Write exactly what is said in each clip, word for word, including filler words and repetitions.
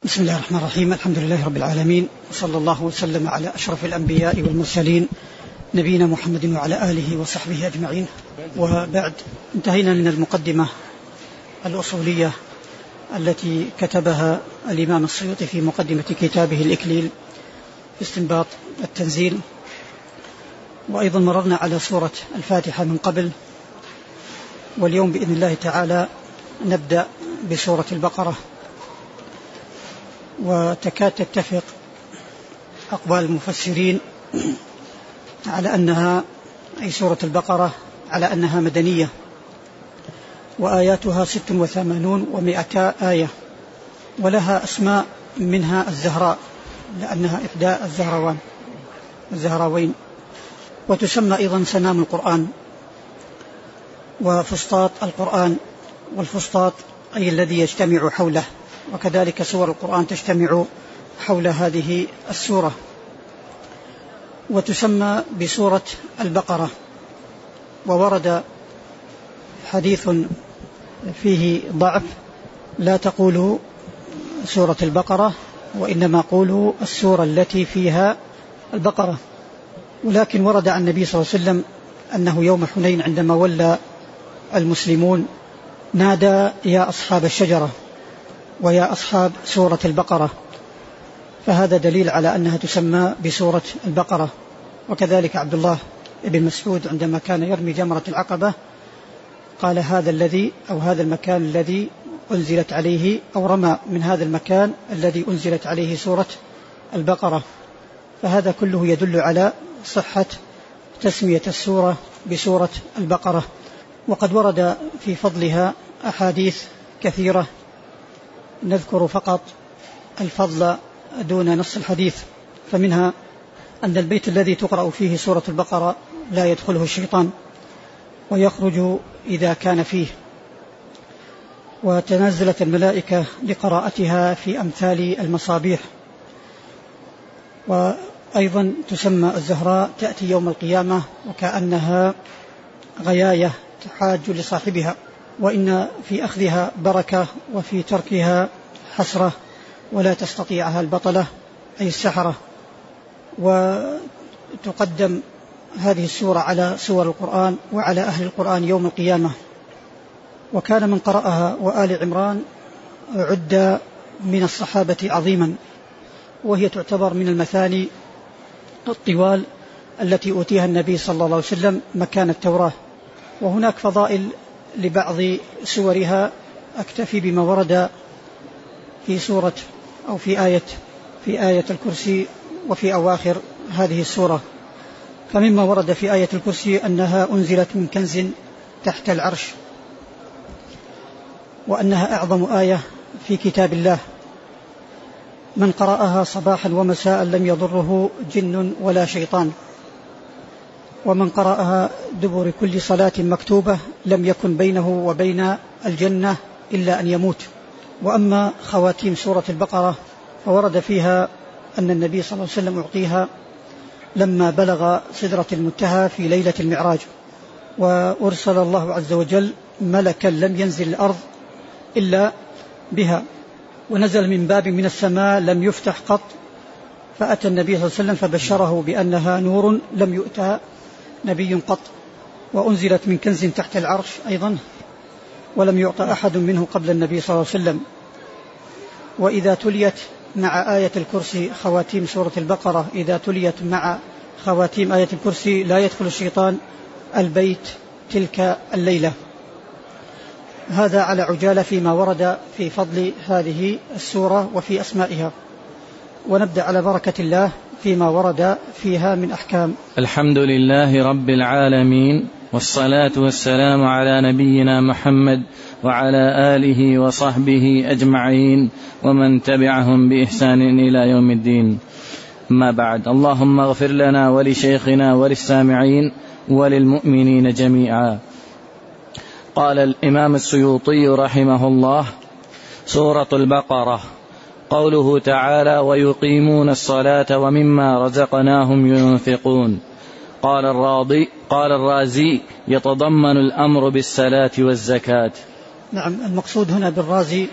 بسم الله الرحمن الرحيم. الحمد لله رب العالمين، وصلى الله وسلم على أشرف الأنبياء والمرسلين نبينا محمد وعلى آله وصحبه أجمعين. وبعد، انتهينا من المقدمة الأصولية التي كتبها الإمام السيوطي في مقدمة كتابه الإكليل في استنباط التنزيل، وأيضا مررنا على سورة الفاتحة من قبل، واليوم بإذن الله تعالى نبدأ بسورة البقرة. وتكاد تتفق أقوال المفسرين على أنها أي سورة البقرة على أنها مدنية، وآياتها ست وثمانون ومئتا آية، ولها أسماء منها الزهراء لأنها إحدى الزهروان الزهراوين، وتسمى أيضا سنام القرآن وفسطاط القرآن، والفسطاط أي الذي يجتمع حوله، وكذلك سور القرآن تجتمع حول هذه السورة. وتسمى بسورة البقرة، وورد حديث فيه ضعف: لا تقولوا سورة البقرة، وإنما قولوا السورة التي فيها البقرة. ولكن ورد عن النبي صلى الله عليه وسلم أنه يوم حنين عندما ولى المسلمون نادى: يا أصحاب الشجرة ويا أصحاب سورة البقرة، فهذا دليل على أنها تسمى بسورة البقرة. وكذلك عبد الله بن مسعود عندما كان يرمي جمرة العقبة قال: هذا الذي أو هذا المكان الذي أنزلت عليه، أو رمى من هذا المكان الذي أنزلت عليه سورة البقرة. فهذا كله يدل على صحة تسمية السورة بسورة البقرة. وقد ورد في فضلها أحاديث كثيرة، نذكر فقط الفضل دون نص الحديث. فمنها أن البيت الذي تقرأ فيه سورة البقرة لا يدخله الشيطان، ويخرج إذا كان فيه، وتنزلت الملائكة لقراءتها في أمثال المصابيح. وأيضا تسمى الزهراء، تأتي يوم القيامة وكأنها غياية تحاج لصاحبها، وإن في أخذها بركة وفي تركها حسرة، ولا تستطيعها البطلة أي السحرة. وتقدم هذه السورة على سور القرآن وعلى أهل القرآن يوم القيامة. وكان من قرأها وآل عمران عد من الصحابة عظيما، وهي تعتبر من المثاني الطوال التي أوتيها النبي صلى الله عليه وسلم مكان التوراة. وهناك فضائل لبعض سورها، أكتفي بما ورد في سورة أو في آية في آية الكرسي وفي أواخر هذه السورة. فمما ورد في آية الكرسي أنها أنزلت من كنز تحت العرش، وأنها أعظم آية في كتاب الله، من قرأها صباحا ومساء لم يضره جن ولا شيطان، ومن قرأها دبر كل صلاة مكتوبة لم يكن بينه وبين الجنة إلا أن يموت. وأما خواتيم سورة البقرة فورد فيها أن النبي صلى الله عليه وسلم أعطيها لما بلغ سدرة المنتهى في ليلة المعراج، وأرسل الله عز وجل ملكا لم ينزل الأرض إلا بها، ونزل من باب من السماء لم يفتح قط، فأتى النبي صلى الله عليه وسلم فبشره بأنها نور لم يؤتى نبي قط. وأنزلت من كنز تحت العرش أيضا، ولم يعطى أحد منه قبل النبي صلى الله عليه وسلم. وإذا تليت مع آية الكرسي خواتيم سورة البقرة، إذا تليت مع خواتيم آية الكرسي لا يدخل الشيطان البيت تلك الليلة. هذا على عجالة فيما ورد في فضل هذه السورة وفي أسمائها. ونبدأ على بركة الله فيما ورد فيها من أحكام. الحمد لله رب العالمين، والصلاة والسلام على نبينا محمد وعلى آله وصحبه أجمعين، ومن تبعهم بإحسان إلى يوم الدين. أما بعد، اللهم اغفر لنا ولشيخنا وللسامعين وللمؤمنين جميعا. قال الإمام السيوطي رحمه الله: سورة البقرة. قوله تعالى: ويقيمون الصلاة ومما رزقناهم ينفقون. قال الراضي قال الرازي: يتضمن الأمر بالصلاة والزكاة. نعم، المقصود هنا بالرازي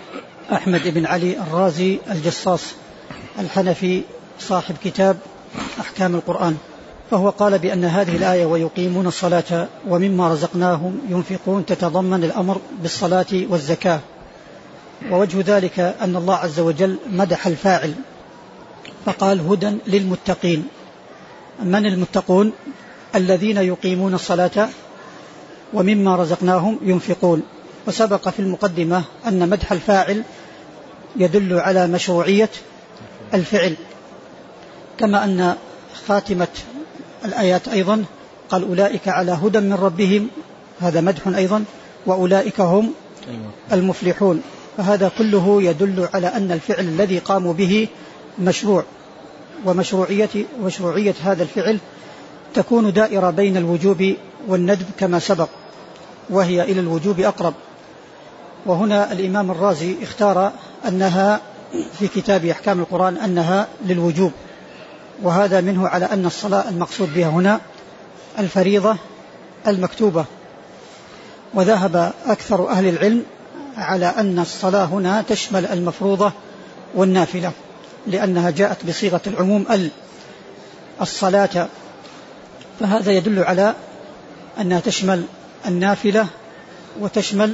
أحمد بن علي الرازي الجصاص الحنفي صاحب كتاب أحكام القرآن، فهو قال بأن هذه الآية ويقيمون الصلاة ومما رزقناهم ينفقون تتضمن الأمر بالصلاة والزكاة. ووجه ذلك أن الله عز وجل مدح الفاعل فقال هدى للمتقين. من المتقون؟ الذين يقيمون الصلاة ومما رزقناهم ينفقون. وسبق في المقدمة أن مدح الفاعل يدل على مشروعية الفعل، كما أن خاتمة الآيات أيضا قال أولئك على هدى من ربهم، هذا مدح أيضا، وأولئك هم المفلحون. فهذا كله يدل على أن الفعل الذي قاموا به مشروع، ومشروعية ومشروعية هذا الفعل تكون دائرة بين الوجوب والندب كما سبق، وهي إلى الوجوب أقرب. وهنا الإمام الرازي اختار أنها في كتاب أحكام القرآن أنها للوجوب، وهذا منه على أن الصلاة المقصود بها هنا الفريضة المكتوبة. وذهب أكثر أهل العلم على أن الصلاة هنا تشمل المفروضة والنافلة، لأنها جاءت بصيغة العموم ال الصلاة، فهذا يدل على أنها تشمل النافلة وتشمل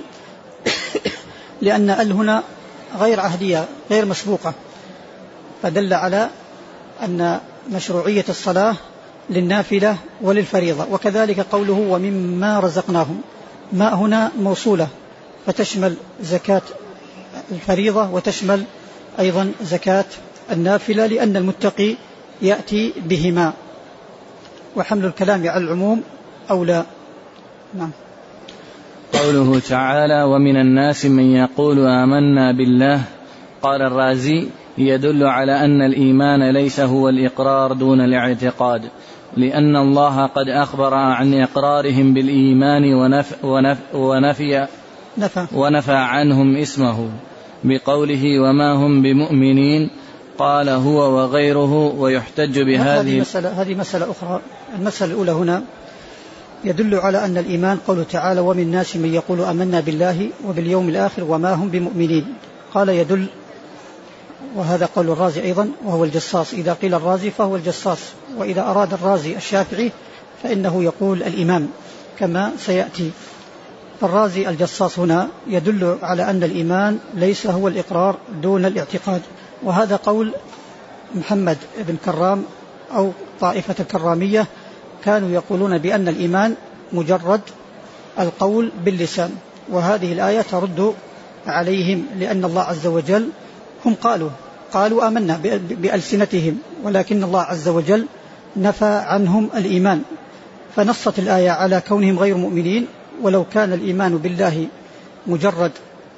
لأن ال هنا غير عهدية غير مسبوقة، فدل على أن مشروعية الصلاة للنافلة وللفريضة. وكذلك قوله ومما رزقناهم، ما هنا موصولة فتشمل زكاة الفريضة وتشمل أيضا زكاة النافلة، لأن المتقي يأتي بهما، وحمل الكلام على العموم أولى. نعم. قوله تعالى ومن الناس من يقول آمنا بالله، قال الرازي يدل على أن الإيمان ليس هو الإقرار دون الاعتقاد، لأن الله قد أخبر عن إقرارهم بالإيمان ونف ونف ونفي, نفى. ونفى عنهم اسمه بقوله وما هم بمؤمنين، قال هو وغيره. ويحتج بهذه هذه مسألة, هذه مسألة أخرى. المسألة الأولى هنا يدل على أن الإيمان قوله تعالى ومن الناس من يقول آمنا بالله وباليوم الآخر وما هم بمؤمنين، قال يدل، وهذا قول الرازي أيضا وهو الجصاص، إذا قيل الرازي فهو الجصاص، وإذا أراد الرازي الشافعي فإنه يقول الإمام كما سيأتي. فالرازي الجصاص هنا يدل على أن الإيمان ليس هو الإقرار دون الاعتقاد، وهذا قول محمد بن كرام أو طائفة الكرامية، كانوا يقولون بأن الإيمان مجرد القول باللسان، وهذه الآية ترد عليهم، لأن الله عز وجل هم قالوا قالوا آمنا بألسنتهم، ولكن الله عز وجل نفى عنهم الإيمان، فنصت الآية على كونهم غير مؤمنين. ولو كان الإيمان بالله مجرد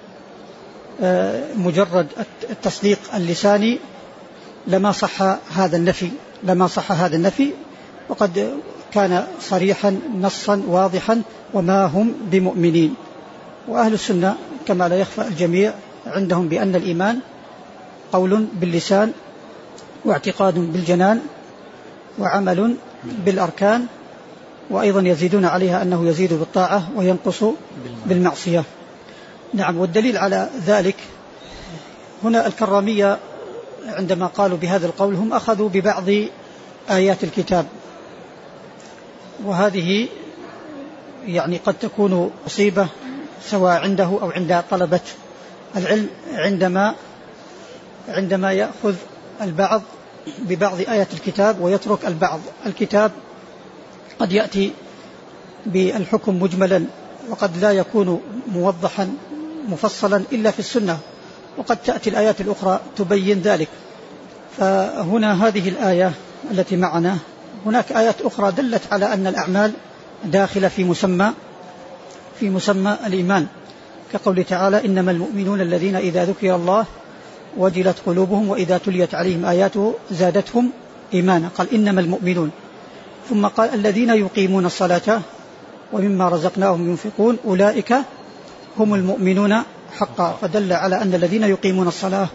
مجرد التصديق اللساني لما صح هذا النفي لما صح هذا النفي وقد كان صريحا نصا واضحا وما هم بمؤمنين. وأهل السنة كما لا يخفى الجميع عندهم بأن الإيمان قول باللسان واعتقاد بالجنان وعمل بالأركان، وأيضا يزيدون عليها أنه يزيد بالطاعة وينقص بالمعصية. نعم. والدليل على ذلك هنا الكرامية عندما قالوا بهذا القول هم أخذوا ببعض آيات الكتاب، وهذه يعني قد تكون مصيبة سواء عنده أو عند طلبة العلم، عندما عندما يأخذ البعض ببعض آيات الكتاب ويترك البعض. الكتاب قد يأتي بالحكم مجملا، وقد لا يكون موضحا مفصلا إلا في السنة، وقد تأتي الآيات الأخرى تبين ذلك. فهنا هذه الآية التي معنا، هناك آيات أخرى دلت على أن الأعمال داخلة في مسمى في مسمى الإيمان، كقول تعالى إنما المؤمنون الذين إذا ذكر الله وجلت قلوبهم وإذا تليت عليهم آياته زادتهم إيمانا، قال إنما المؤمنون. ثم قال الذين يقيمون الصلاة ومما رزقناهم ينفقون أولئك هم المؤمنون حقا، فدل على أن الذين يقيمون الصلاة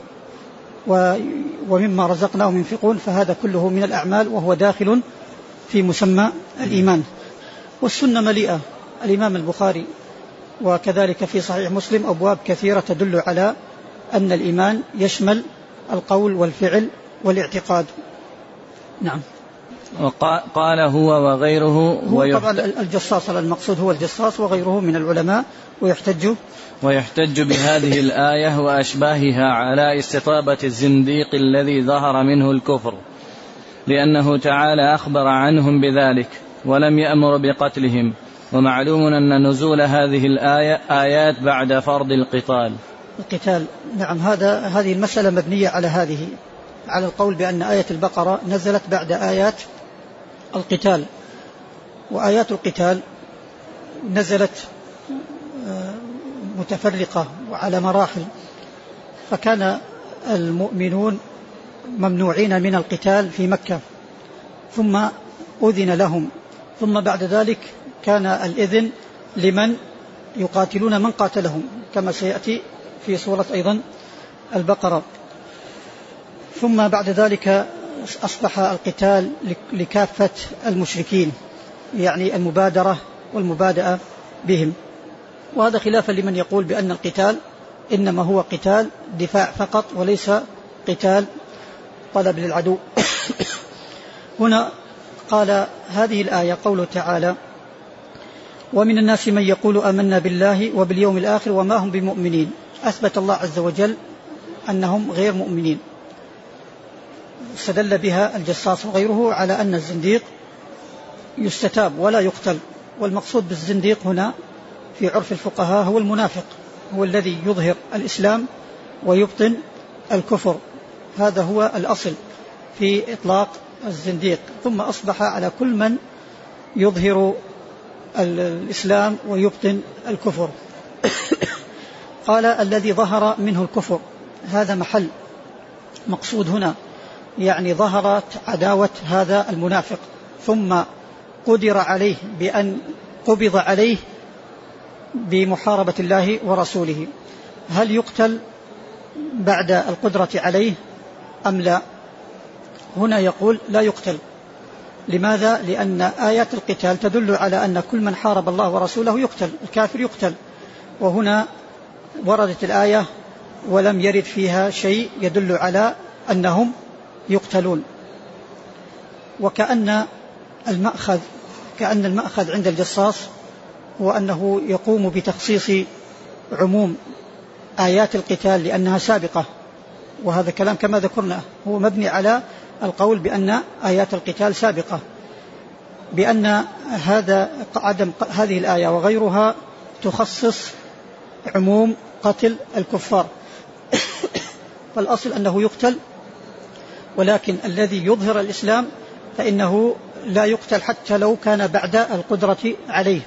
ومما رزقناهم ينفقون فهذا كله من الأعمال وهو داخل في مسمى الإيمان. والسنة مليئة، الإمام البخاري وكذلك في صحيح مسلم أبواب كثيرة تدل على أن الإيمان يشمل القول والفعل والاعتقاد. نعم. وقال هو وغيره هو طبعا الجصاص المقصود هو الجصاص وغيره من العلماء، ويحتج ويحتج بهذه الآية وأشباهها على استطابة الزنديق الذي ظهر منه الكفر، لأنه تعالى أخبر عنهم بذلك ولم يأمر بقتلهم، ومعلوم أن نزول هذه الآية آيات بعد فرض القتال. القتال نعم، هذا هذه المسألة مبنية على هذه على القول بأن آية البقرة نزلت بعد آيات القتال، وآيات القتال نزلت متفرقة وعلى مراحل، فكان المؤمنون ممنوعين من القتال في مكة ثم أذن لهم، ثم بعد ذلك كان الإذن لمن يقاتلون من قاتلهم كما سيأتي في سورة أيضا البقرة. ثم بعد ذلك أصبح القتال لكافة المشركين، يعني المبادرة والمبادئة بهم، وهذا خلافا لمن يقول بأن القتال إنما هو قتال دفاع فقط وليس قتال طلب للعدو. هنا قال هذه الآية قوله تعالى ومن الناس من يقول آمنا بالله وباليوم الآخر وما هم بمؤمنين، أثبت الله عز وجل أنهم غير مؤمنين، استدل بها الجصاص وغيره على أن الزنديق يستتاب ولا يقتل، والمقصود بالزنديق هنا في عرف الفقهاء هو المنافق، هو الذي يظهر الإسلام ويبطن الكفر، هذا هو الأصل في إطلاق الزنديق، ثم أصبح على كل من يظهر الإسلام ويبطن الكفر. قال الذي ظهر منه الكفر، هذا محل مقصود هنا، يعني ظهرت عداوة هذا المنافق ثم قدر عليه بأن قبض عليه بمحاربة الله ورسوله، هل يقتل بعد القدرة عليه أم لا؟ هنا يقول لا يقتل. لماذا؟ لأن آيات القتال تدل على أن كل من حارب الله ورسوله يقتل، الكافر يقتل، وهنا وردت الآية ولم يرد فيها شيء يدل على أنهم يقتلون. وكأن المأخذ كأن المأخذ عند الجصاص هو أنه يقوم بتخصيص عموم آيات القتال لأنها سابقة، وهذا كلام كما ذكرنا هو مبني على القول بأن آيات القتال سابقة، بأن هذا عدم هذه الآية وغيرها تخصص عموم قتل الكفار، فالأصل أنه يقتل، ولكن الذي يظهر الإسلام فإنه لا يقتل حتى لو كان بعد القدرة عليه.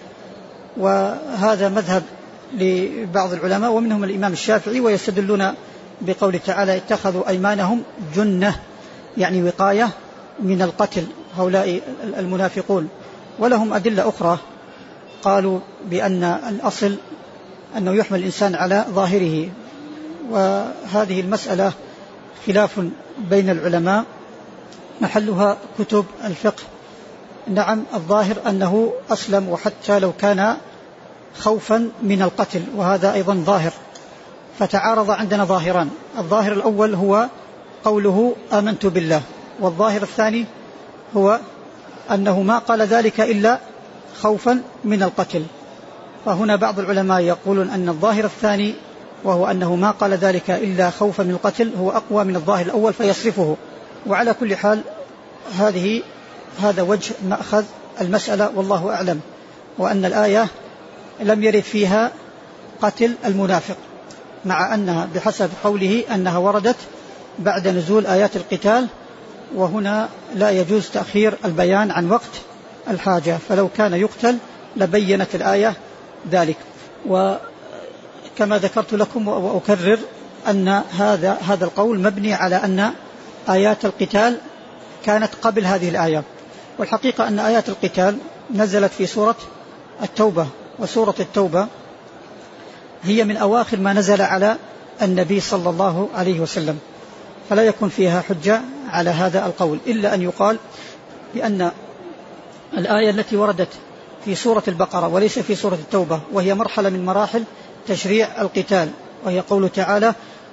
وهذا مذهب لبعض العلماء ومنهم الإمام الشافعي، ويستدلون بقول تعالى اتخذوا أيمانهم جنة، يعني وقاية من القتل هؤلاء المنافقون. ولهم أدلة أخرى قالوا بأن الأصل أنه يحمل الإنسان على ظاهره، وهذه المسألة خلاف بين العلماء محلها كتب الفقه. نعم الظاهر أنه أسلم وحتى لو كان خوفا من القتل، وهذا أيضا ظاهر، فتعارض عندنا ظاهران، الظاهر الأول هو قوله آمنت بالله، والظاهر الثاني هو أنه ما قال ذلك إلا خوفا من القتل. فهنا بعض العلماء يقولون أن الظاهر الثاني وهو أنه ما قال ذلك إلا خوفا من القتل هو أقوى من الظاهر الأول فيصرفه. وعلى كل حال هذه هذا وجه مأخذ المسألة والله أعلم، وأن الآية لم يرد فيها قتل المنافق، مع أنها بحسب قوله أنها وردت بعد نزول آيات القتال، وهنا لا يجوز تأخير البيان عن وقت الحاجة، فلو كان يقتل لبينت الآية ذلك. وكما ذكرت لكم وأكرر أن هذا هذا القول مبني على أن آيات القتال كانت قبل هذه الآية، والحقيقة أن آيات القتال نزلت في سورة التوبة، وسورة التوبة هي من أواخر ما نزل على النبي صلى الله عليه وسلم، فلا يكون فيها حجة على هذا القول، إلا أن يقال بأن الآية التي وردت في سورة البقرة وليس في سورة التوبة، وهي مرحلة من مراحل تشريع القتال، وهي قول تعالى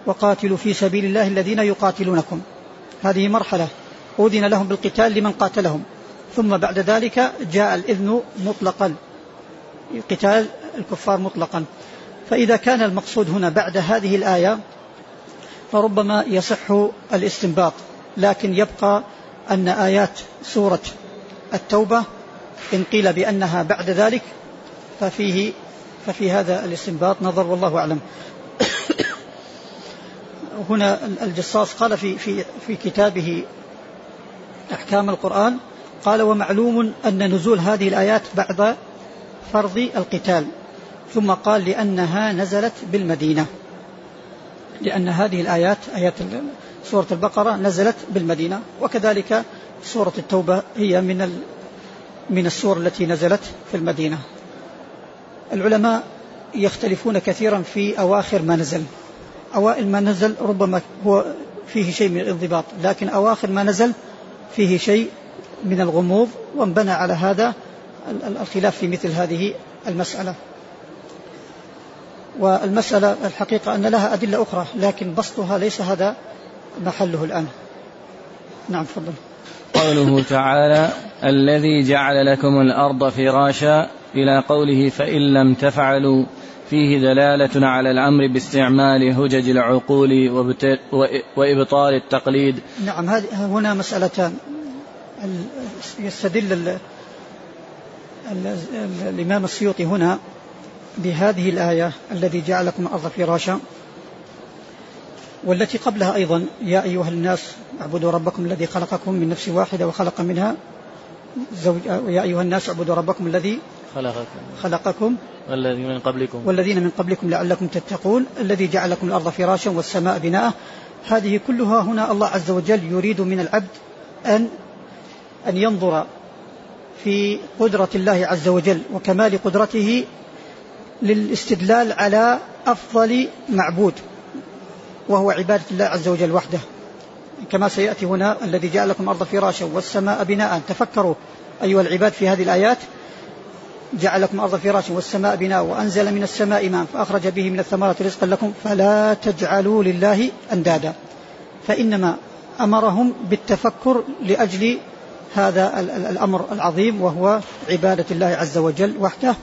وقاتلوا في سبيل الله الذين يقاتلونكم. هذه مرحلة أذن لهم بالقتال لمن قاتلهم، ثم بعد ذلك جاء الإذن مطلقا قتال الكفار مطلقا. فإذا كان المقصود هنا بعد هذه الآية فربما يصح الاستنباط، لكن يبقى أن آيات سورة التوبة إن قيل بأنها بعد ذلك ففيه ففي هذا الاستنباط نظر والله أعلم. هنا الجصاص قال في, في, في كتابه أحكام القرآن قال: ومعلوم أن نزول هذه الآيات بعد فرض القتال، ثم قال لأنها نزلت بالمدينة، لأن هذه الآيات آيات سورة البقرة نزلت بالمدينة، وكذلك سورة التوبة هي من من السور التي نزلت في المدينة. العلماء يختلفون كثيرا في أواخر ما نزل. أوائل ما نزل ربما هو فيه شيء من الانضباط، لكن أواخر ما نزل فيه شيء من الغموض، وانبنى على هذا الخلاف في مثل هذه المسألة. والمسألة الحقيقة أن لها أدلة أخرى، لكن بسطها ليس هذا محله الآن. نعم فضل. قوله تعالى: الذي جعل لكم الأرض فراشا، إلى قوله: فإن لم تفعلوا، فيه دلالة على الأمر باستعمال هجج العقول وإبطال التقليد. نعم، هنا مسألتان. يستدل الإمام السيوطي هنا بهذه الآية: الذي جعل لكم الأرض فراشا، والتي قبلها أيضا: يا أيها الناس اعبدوا ربكم الذي خلقكم من نفس واحدة وخلق منها زوج يا أيها الناس اعبدوا ربكم الذي خلقكم, خلقكم والذين من قبلكم والذين من قبلكم لعلكم تتقون، الذي جعل لكم الأرض فراشا والسماء بناء. هذه كلها هنا الله عز وجل يريد من العبد أن أن ينظر في قدرة الله عز وجل وكمال قدرته للاستدلال على أفضل معبود، وهو عبادة الله عز وجل وحده، كما سيأتي هنا: الذي جعل لكم الأرض فراشا والسماء بناء. تفكروا أيها العباد في هذه الآيات: جعل لكم الأرض فراشا والسماء بناء وأنزل من السماء ماء فأخرج به من الثمرات رزقا لكم فلا تجعلوا لله أندادا. فإنما أمرهم بالتفكر لأجل هذا الأمر العظيم، وهو عبادة الله عز وجل وحده.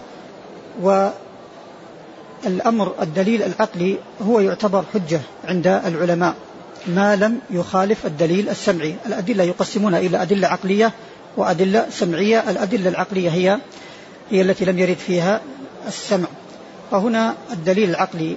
والأمر الدليل العقلي هو يعتبر حجة عند العلماء ما لم يخالف الدليل السمعي. الأدلة يقسمونها إلى أدلة عقلية وأدلة سمعية. الأدلة العقلية هي هي التي لم يرد فيها السمع. فهنا الدليل العقلي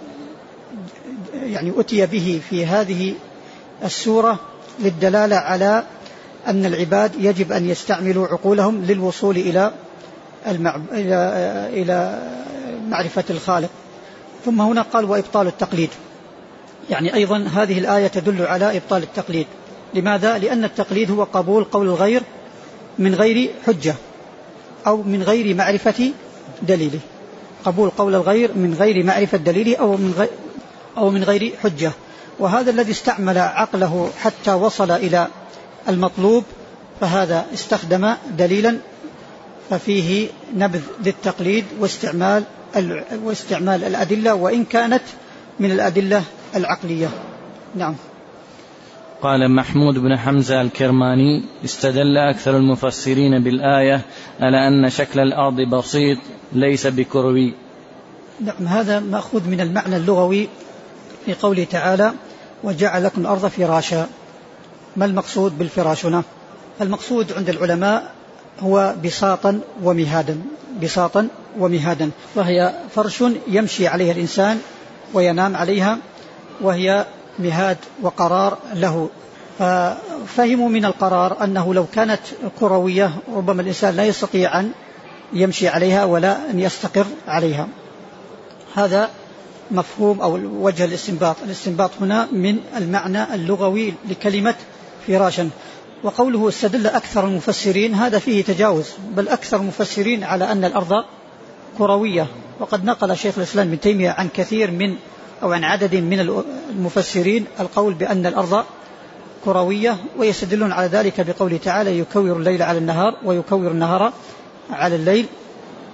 يعني أتي به في هذه السورة للدلالة على أن العباد يجب أن يستعملوا عقولهم للوصول إلى المعب... إلى... إلى معرفة الخالق. ثم هنا قال: وإبطال التقليد، يعني أيضا هذه الآية تدل على إبطال التقليد. لماذا؟ لأن التقليد هو قبول قول الغير من غير حجة أو من غير معرفة دليله، قبول قول الغير من غير معرفة دليله أو من غير, أو من غير حجة. وهذا الذي استعمل عقله حتى وصل إلى المطلوب فهذا استخدم دليلا، ففيه نبذ للتقليد واستعمال واستعمال الأدلة، وإن كانت من الأدلة العقلية. نعم. قال محمود بن حمزة الكرماني: استدل أكثر المفسرين بالآية على أن شكل الأرض بسيط ليس بكروي. نعم، هذا مأخوذ من المعنى اللغوي في قوله تعالى: وجعل لكم الأرض فراشا. ما المقصود بالفراش هنا؟ المقصود عند العلماء هو بساطا ومهادا، بساطا ومهادا، وهي فرش يمشي عليها الإنسان وينام عليها، وهي مهاد وقرار له. ففهموا من القرار أنه لو كانت كروية ربما الإنسان لا يستطيع أن يمشي عليها ولا أن يستقر عليها. هذا مفهوم أو وجه الاستنباط. الاستنباط هنا من المعنى اللغوي لكلمة فراشا. وقوله استدل أكثر المفسرين، هذا فيه تجاوز، بل أكثر المفسرين على أن الأرض كروية. وقد نقل شيخ الإسلام ابن تيمية عن كثير من أو عن عدد من المفسرين القول بأن الأرض كروية، ويستدلون على ذلك بقوله تعالى: يكور الليل على النهار ويكور النهار على الليل.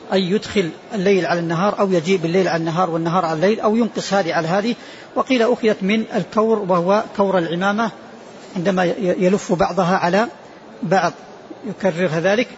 أي يدخل الليل على النهار أو يجيء بالليل على النهار والنهار على الليل أو ينقص هذه على هذه. وقيل أخذت من الكور وهو كور العمامة عندما يلف بعضها على بعض يكررها ذلك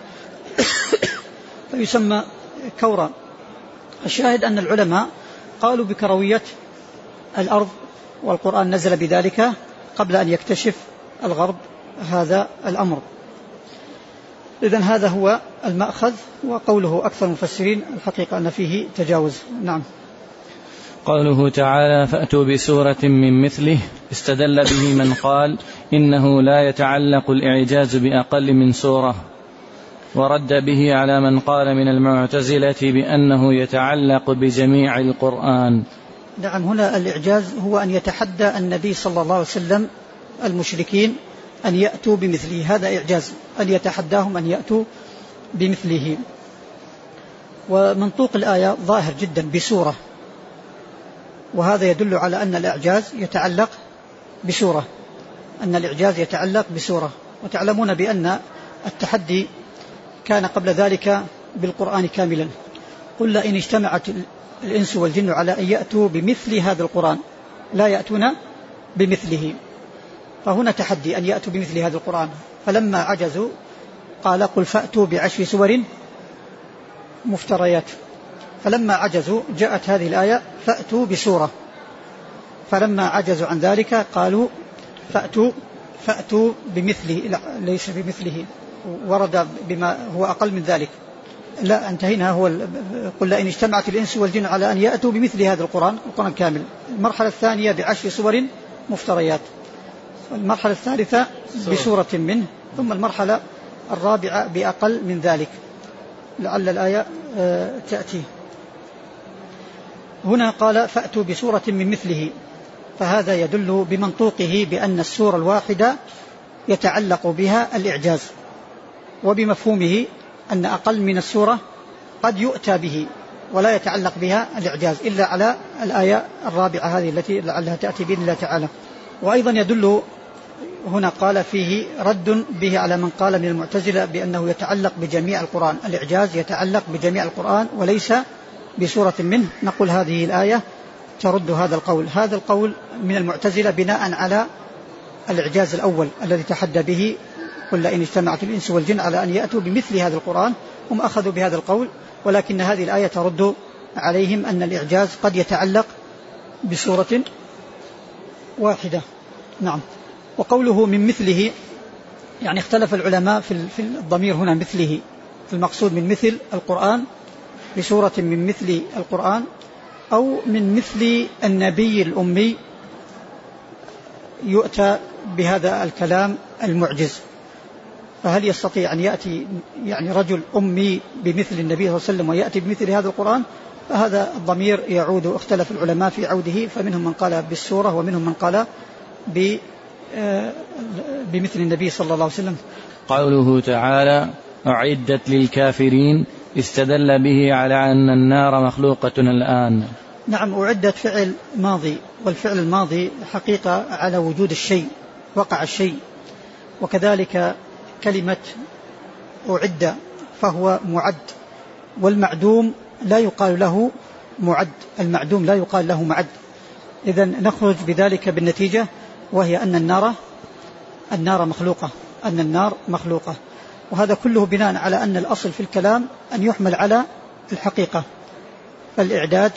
فيسمى كورا. الشاهد أن العلماء قالوا بكروية الأرض والقرآن نزل بذلك قبل أن يكتشف الغرب هذا الأمر. إذن هذا هو المأخذ. وقوله أكثر المفسرين الحقيقة أن فيه تجاوز. نعم. قوله تعالى فأتوا بسورة من مثله استدل به من قال إنه لا يتعلق الإعجاز بأقل من سورة، ورد به على من قال من المعتزلة بأنه يتعلق بجميع القرآن. نعم. هنا الإعجاز هو أن يتحدى النبي صلى الله عليه وسلم المشركين أن يأتوا بمثله، هذا إعجاز، أن يتحداهم أن يأتوا بمثله. ومنطوق الآية ظاهر جدا بسورة، وهذا يدل على أن الإعجاز يتعلق بسورة، أن الإعجاز يتعلق بسورة. وتعلمون بأن التحدي كان قبل ذلك بالقرآن كاملا. قل إن اجتمعت الإنس والجن على أن يأتوا بمثل هذا القرآن لا يأتون بمثله، فهنا تحدي أن يأتوا بمثل هذا القرآن. فلما عجزوا قال قل فأتوا بعشر سور مفتريات، فلما عجزوا جاءت هذه الآية فأتوا بسورة، فلما عجزوا عن ذلك قالوا فأتوا فأتوا بمثله، لا ليس بمثله، ورد بما هو أقل من ذلك. لا انتهينا. هو قل إن اجتمعت الإنس والجن على أن يأتوا بمثل هذا القرآن، القرآن كامل. المرحلة الثانية بعشر سور مفتريات، المرحلة الثالثة بسورة منه، ثم المرحلة الرابعة بأقل من ذلك، لعل الآية تأتي. هنا قال فأتوا بسورة من مثله، فهذا يدل بمنطوقه بأن السورة الواحدة يتعلق بها الإعجاز، وبمفهومه أن أقل من السورة قد يؤتى به ولا يتعلق بها الإعجاز إلا على الآية الرابعة هذه التي لعلها تأتي بإذن الله تعالى. وأيضا يدل هنا قال فيه رد به على من قال من المعتزلة بأنه يتعلق بجميع القرآن، الإعجاز يتعلق بجميع القرآن وليس بسورة منه. نقول هذه الآية ترد هذا القول. هذا القول من المعتزلة بناء على الإعجاز الأول الذي تحدى به قل إن اجتمعت الإنس والجن على أن يأتوا بمثل هذا القرآن، هم أخذوا بهذا القول، ولكن هذه الآية ترد عليهم أن الإعجاز قد يتعلق بسورة واحدة. نعم. وقوله من مثله يعني اختلف العلماء في الضمير هنا مثله، في المقصود من مثل القرآن بسورة من مثل القرآن أو من مثل النبي الأمي يؤتى بهذا الكلام المعجز. فهل يستطيع أن يأتي يعني رجل أمي بمثل النبي صلى الله عليه وسلم ويأتي بمثل هذا القرآن؟ فهذا الضمير يعود، اختلف العلماء في عوده، فمنهم من قال بالسورة ومنهم من قال بمثل النبي صلى الله عليه وسلم. قوله تعالى أعدت للكافرين استدل به على أن النار مخلوقة الآن. نعم. أعدت فعل ماضي، والفعل الماضي حقيقة على وجود الشيء، وقع الشيء. وكذلك كلمة أعد فهو معد، والمعدوم لا يقال له معد، المعدوم لا يقال له معد. إذن نخرج بذلك بالنتيجة، وهي أن النار النار مخلوقة، أن النار مخلوقة. وهذا كله بناء على أن الأصل في الكلام أن يحمل على الحقيقة، فالإعداد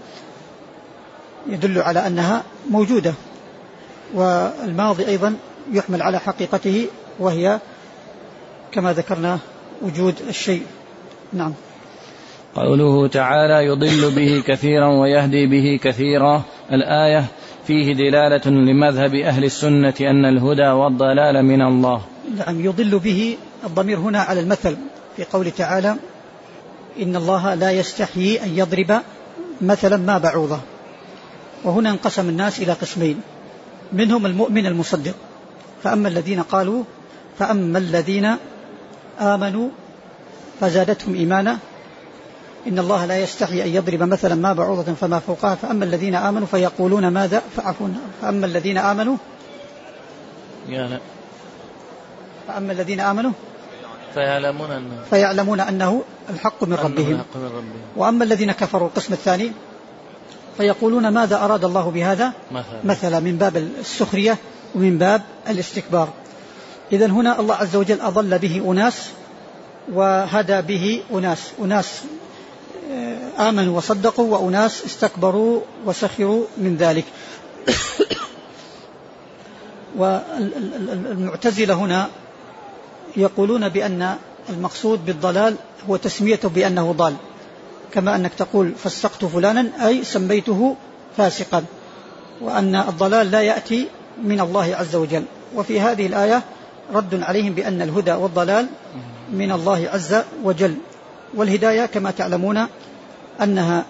يدل على أنها موجودة، والماضي أيضا يحمل على حقيقته وهي كما ذكرنا وجود الشيء. نعم. قوله تعالى يضل به كثيرا ويهدي به كثيرا، الآية فيه دلالة لمذهب أهل السنة أن الهدى والضلال من الله. نعم. يضل به الضمير هنا على المثل في قول تعالى إن الله لا يستحيي أن يضرب مثلا ما بعوضة. وهنا انقسم الناس إلى قسمين، منهم المؤمن المصدق، فأما الذين قالوا فأما الذين آمنوا فزادتهم إيمانا إن الله لا يستحي أن يضرب مثلا ما بعوضة فما فوقها فأما الذين آمنوا فيقولون ماذا فعفون فأما الذين آمنوا يا لا. فأما الذين آمنوا فيعلمون أنه, فيعلمون أنه الحق من ربهم. وأما الذين كفروا القسم الثاني فيقولون ماذا أراد الله بهذا مثلا، من باب السخرية ومن باب الاستكبار. إذن هنا الله عز وجل أضل به أناس وهدى به أناس، أناس آمنوا وصدقوا وأناس استكبروا وسخروا من ذلك. والمعتزلة هنا يقولون بأن المقصود بالضلال هو تسميته بأنه ضال، كما أنك تقول فسقت فلانا أي سميته فاسقا، وأن الضلال لا يأتي من الله عز وجل. وفي هذه الآية رد عليهم بأن الهدى والضلال من الله عز وجل. والهداية كما تعلمون أنها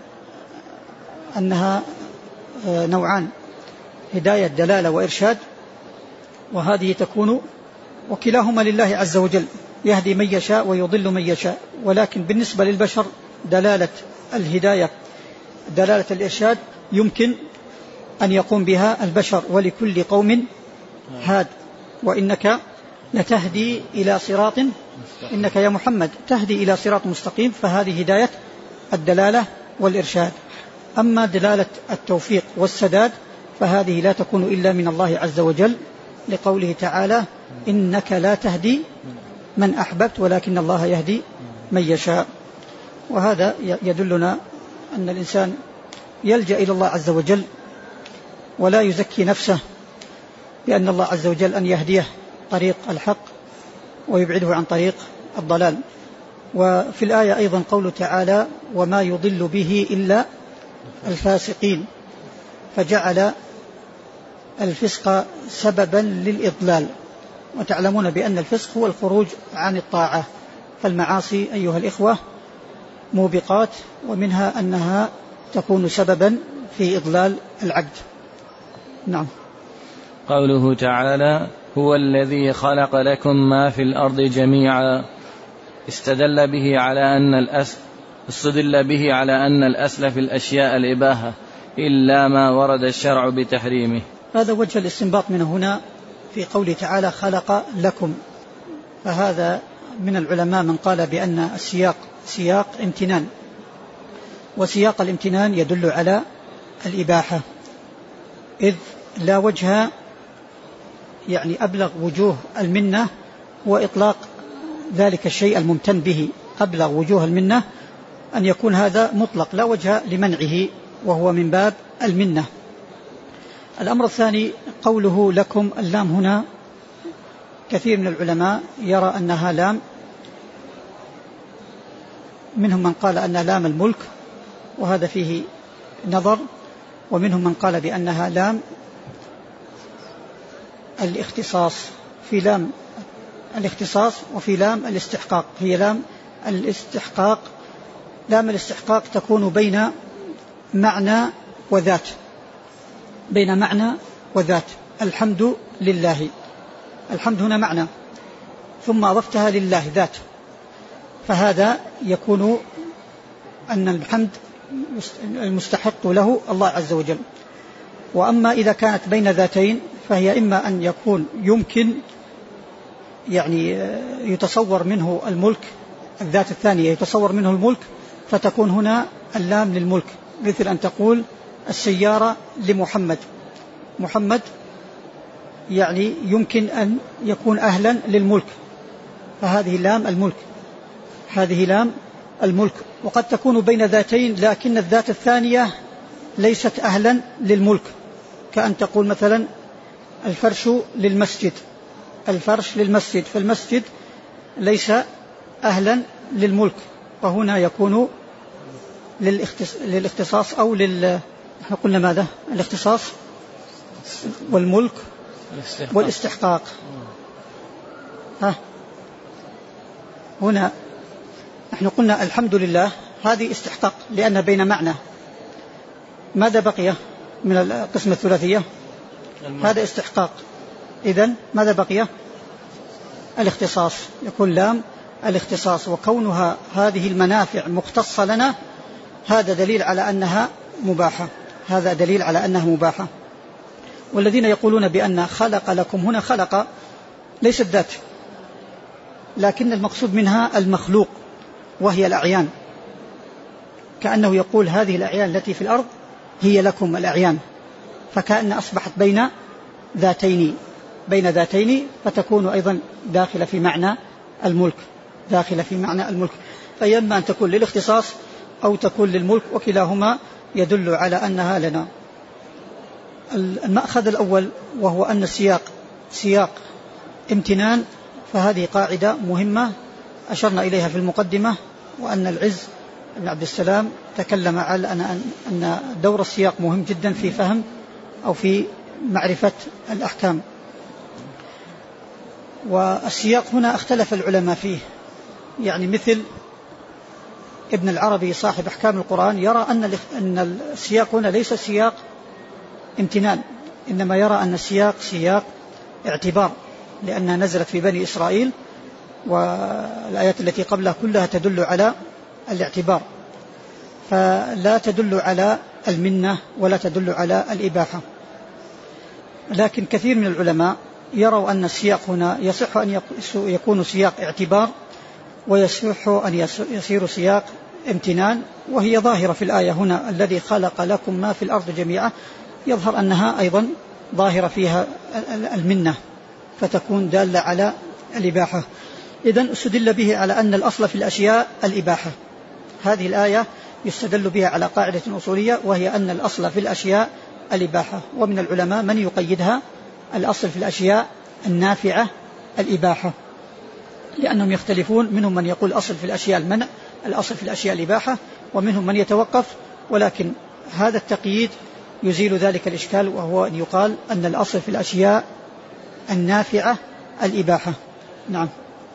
أنها نوعان، هداية دلالة وإرشاد، وهذه تكون وكلاهما لله عز وجل، يهدي من يشاء ويضل من يشاء. ولكن بالنسبة للبشر دلالة الهداية دلالة الإرشاد يمكن أن يقوم بها البشر، ولكل قوم هاد. وإنك لتهدي إلى صراط، إنك يا محمد تهدي إلى صراط مستقيم، فهذه هداية الدلالة والإرشاد. أما دلالة التوفيق والسداد فهذه لا تكون إلا من الله عز وجل، لقوله تعالى إنك لا تهدي من أحببت ولكن الله يهدي من يشاء. وهذا يدلنا أن الإنسان يلجأ إلى الله عز وجل ولا يزكي نفسه، بأن الله عز وجل أن يهديه طريق الحق ويبعده عن طريق الضلال. وفي الآية أيضا قوله تعالى وما يضل به إلا الفاسقين، فجعل الفسق سببا للإضلال. وتعلمون بأن الفسق هو الخروج عن الطاعة، فالمعاصي أيها الإخوة موبقات، ومنها أنها تكون سببا في إضلال العبد. نعم. قوله تعالى هو الذي خلق لكم ما في الأرض جميعا، استدل به على أن الأصل استدل به على أن الأصل في الأشياء الإباحة إلا ما ورد الشرع بتحريمه. هذا وجه الاستنباط من هنا في قوله تعالى خلق لكم. فهذا من العلماء من قال بأن السياق سياق امتنان، وسياق الامتنان يدل على الإباحة، إذ لا وجه يعني أبلغ وجوه المنة وإطلاق ذلك الشيء الممتن به، أبلغ وجوه المنة أن يكون هذا مطلق لا وجه لمنعه، وهو من باب المنة. الأمر الثاني قوله لكم، اللام هنا كثير من العلماء يرى أنها لام، منهم من قال أنها لام الملك وهذا فيه نظر، ومنهم من قال بأنها لام الاختصاص، في لام الاختصاص وفي لام الاستحقاق. هي لام الاستحقاق، لام الاستحقاق تكون بين معنى وذات، بين معنى وذات. الحمد لله، الحمد هنا معنى ثم أضفتها لله ذات، فهذا يكون أن الحمد المستحق له الله عز وجل. وأما إذا كانت بين ذاتين فهي إما أن يكون يمكن يعني يتصور منه الملك، الذات الثانية يتصور منه الملك، فتكون هنا اللام للملك، مثل أن تقول السيارة لمحمد، محمد يعني يمكن أن يكون أهلا للملك، فهذه لام الملك، هذه لام الملك. وقد تكون بين ذاتين لكن الذات الثانية ليست أهلا للملك، كأن تقول مثلا الفرش للمسجد، الفرش للمسجد، فالمسجد ليس أهلا للملك، وهنا يكون للاختصاص أو لل احنا قلنا ماذا؟ الاختصاص والملك والاستحقاق. ها هنا نحن قلنا الحمد لله، هذه استحقاق لأن بين معنى. ماذا بقي من القسمة الثلاثية؟ هذا استحقاق، إذن ماذا بقي؟ الاختصاص، يكون لام الاختصاص. وكونها هذه المنافع مختصة لنا هذا دليل على أنها مباحة، هذا دليل على أنها مباحة. والذين يقولون بأن خلق لكم، هنا خلق ليست ذات، لكن المقصود منها المخلوق وهي الأعيان، كأنه يقول هذه الأعيان التي في الأرض هي لكم الأعيان، فكأن أصبحت بين ذاتين بين ذاتين فتكون أيضا داخلة في معنى الملك داخلة في معنى الملك فيما أن تكون للاختصاص أو تكون للملك، وكلاهما يدل على أنها لنا. المأخذ الأول وهو أن السياق سياق امتنان، فهذه قاعدة مهمة أشرنا إليها في المقدمة، وأن العز بن عبد السلام تكلم على أن دور السياق مهم جدا في فهم أو في معرفة الأحكام. والسياق هنا اختلف العلماء فيه، يعني مثل ابن العربي صاحب أحكام القرآن يرى أن السياق هنا ليس سياق امتنان، إنما يرى أن السياق سياق اعتبار، لأنها نزلت في بني إسرائيل، والآيات التي قبلها كلها تدل على الاعتبار، فلا تدل على المنة ولا تدل على الإباحة. لكن كثير من العلماء يروا أن السياق هنا يصح أن يكون سياق اعتبار، ويصح أن يصير سياق امتنان، وهي ظاهرة في الآية هنا الذي خلق لكم ما في الأرض جميعا، يظهر أنها أيضا ظاهرة فيها المنة، فتكون دالة على الإباحة. إذن استدل به على أن الأصل في الأشياء الإباحة. هذه الآية يستدل بها على قاعدة أصولية، وهي أن الأصل في الأشياء الإباحة. ومن العلماء من يقيدها الأصل في الأشياء النافعة الإباحة، لأنهم يختلفون، منهم من يقول الأصل في الأشياء المنع، الأصل في الأشياء الإباحة، ومنهم من يتوقف. ولكن هذا التقييد يزيل ذلك الإشكال، وهو أن يقال أن الأصل في الأشياء النافعة الإباحة. نعم.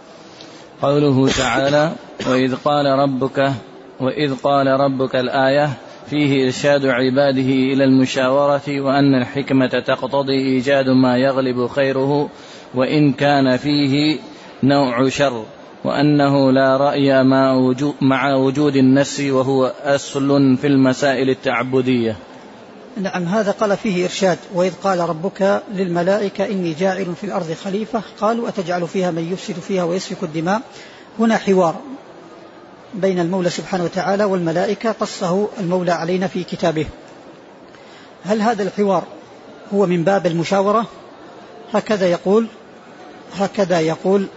قوله تعالى وإذ قال ربك وإذ قال ربك الآية فيه إرشاد عباده إلى المشاورة، وأن الحكمة تقتضي إيجاد ما يغلب خيره وإن كان فيه نوع شر، وأنه لا رأي مع وجود النس، وهو أصل في المسائل التعبدية. نعم، هذا قال فيه إرشاد. وإذ قال ربك للملائكة إني جاعل في الأرض خليفة قالوا أتجعل فيها من يفسد فيها ويسفك الدماء. هنا حوار بين المولى سبحانه وتعالى والملائكة قصه المولى علينا في كتابه. هل هذا الحوار هو من باب المشاورة؟ هكذا يقول هكذا يقول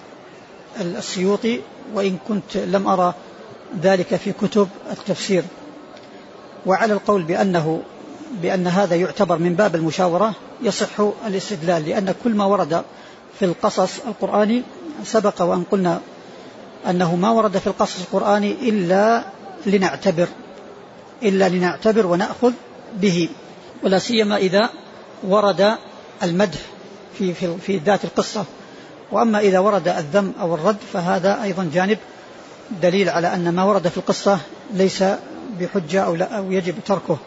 السيوطي، وإن كنت لم أرى ذلك في كتب التفسير. وعلى القول بأنه بأن هذا يعتبر من باب المشاورة يصح الاستدلال، لأن كل ما ورد في القصص القرآني سبق وأن قلنا أنه ما ورد في القصص القرآني إلا لنعتبر إلا لنعتبر ونأخذ به، ولا سيما إذا ورد المدح في, في, في ذات القصة. وأما إذا ورد الذم أو الرد فهذا أيضا جانب دليل على أن ما ورد في القصة ليس بحجة أو, لا أو يجب تركه.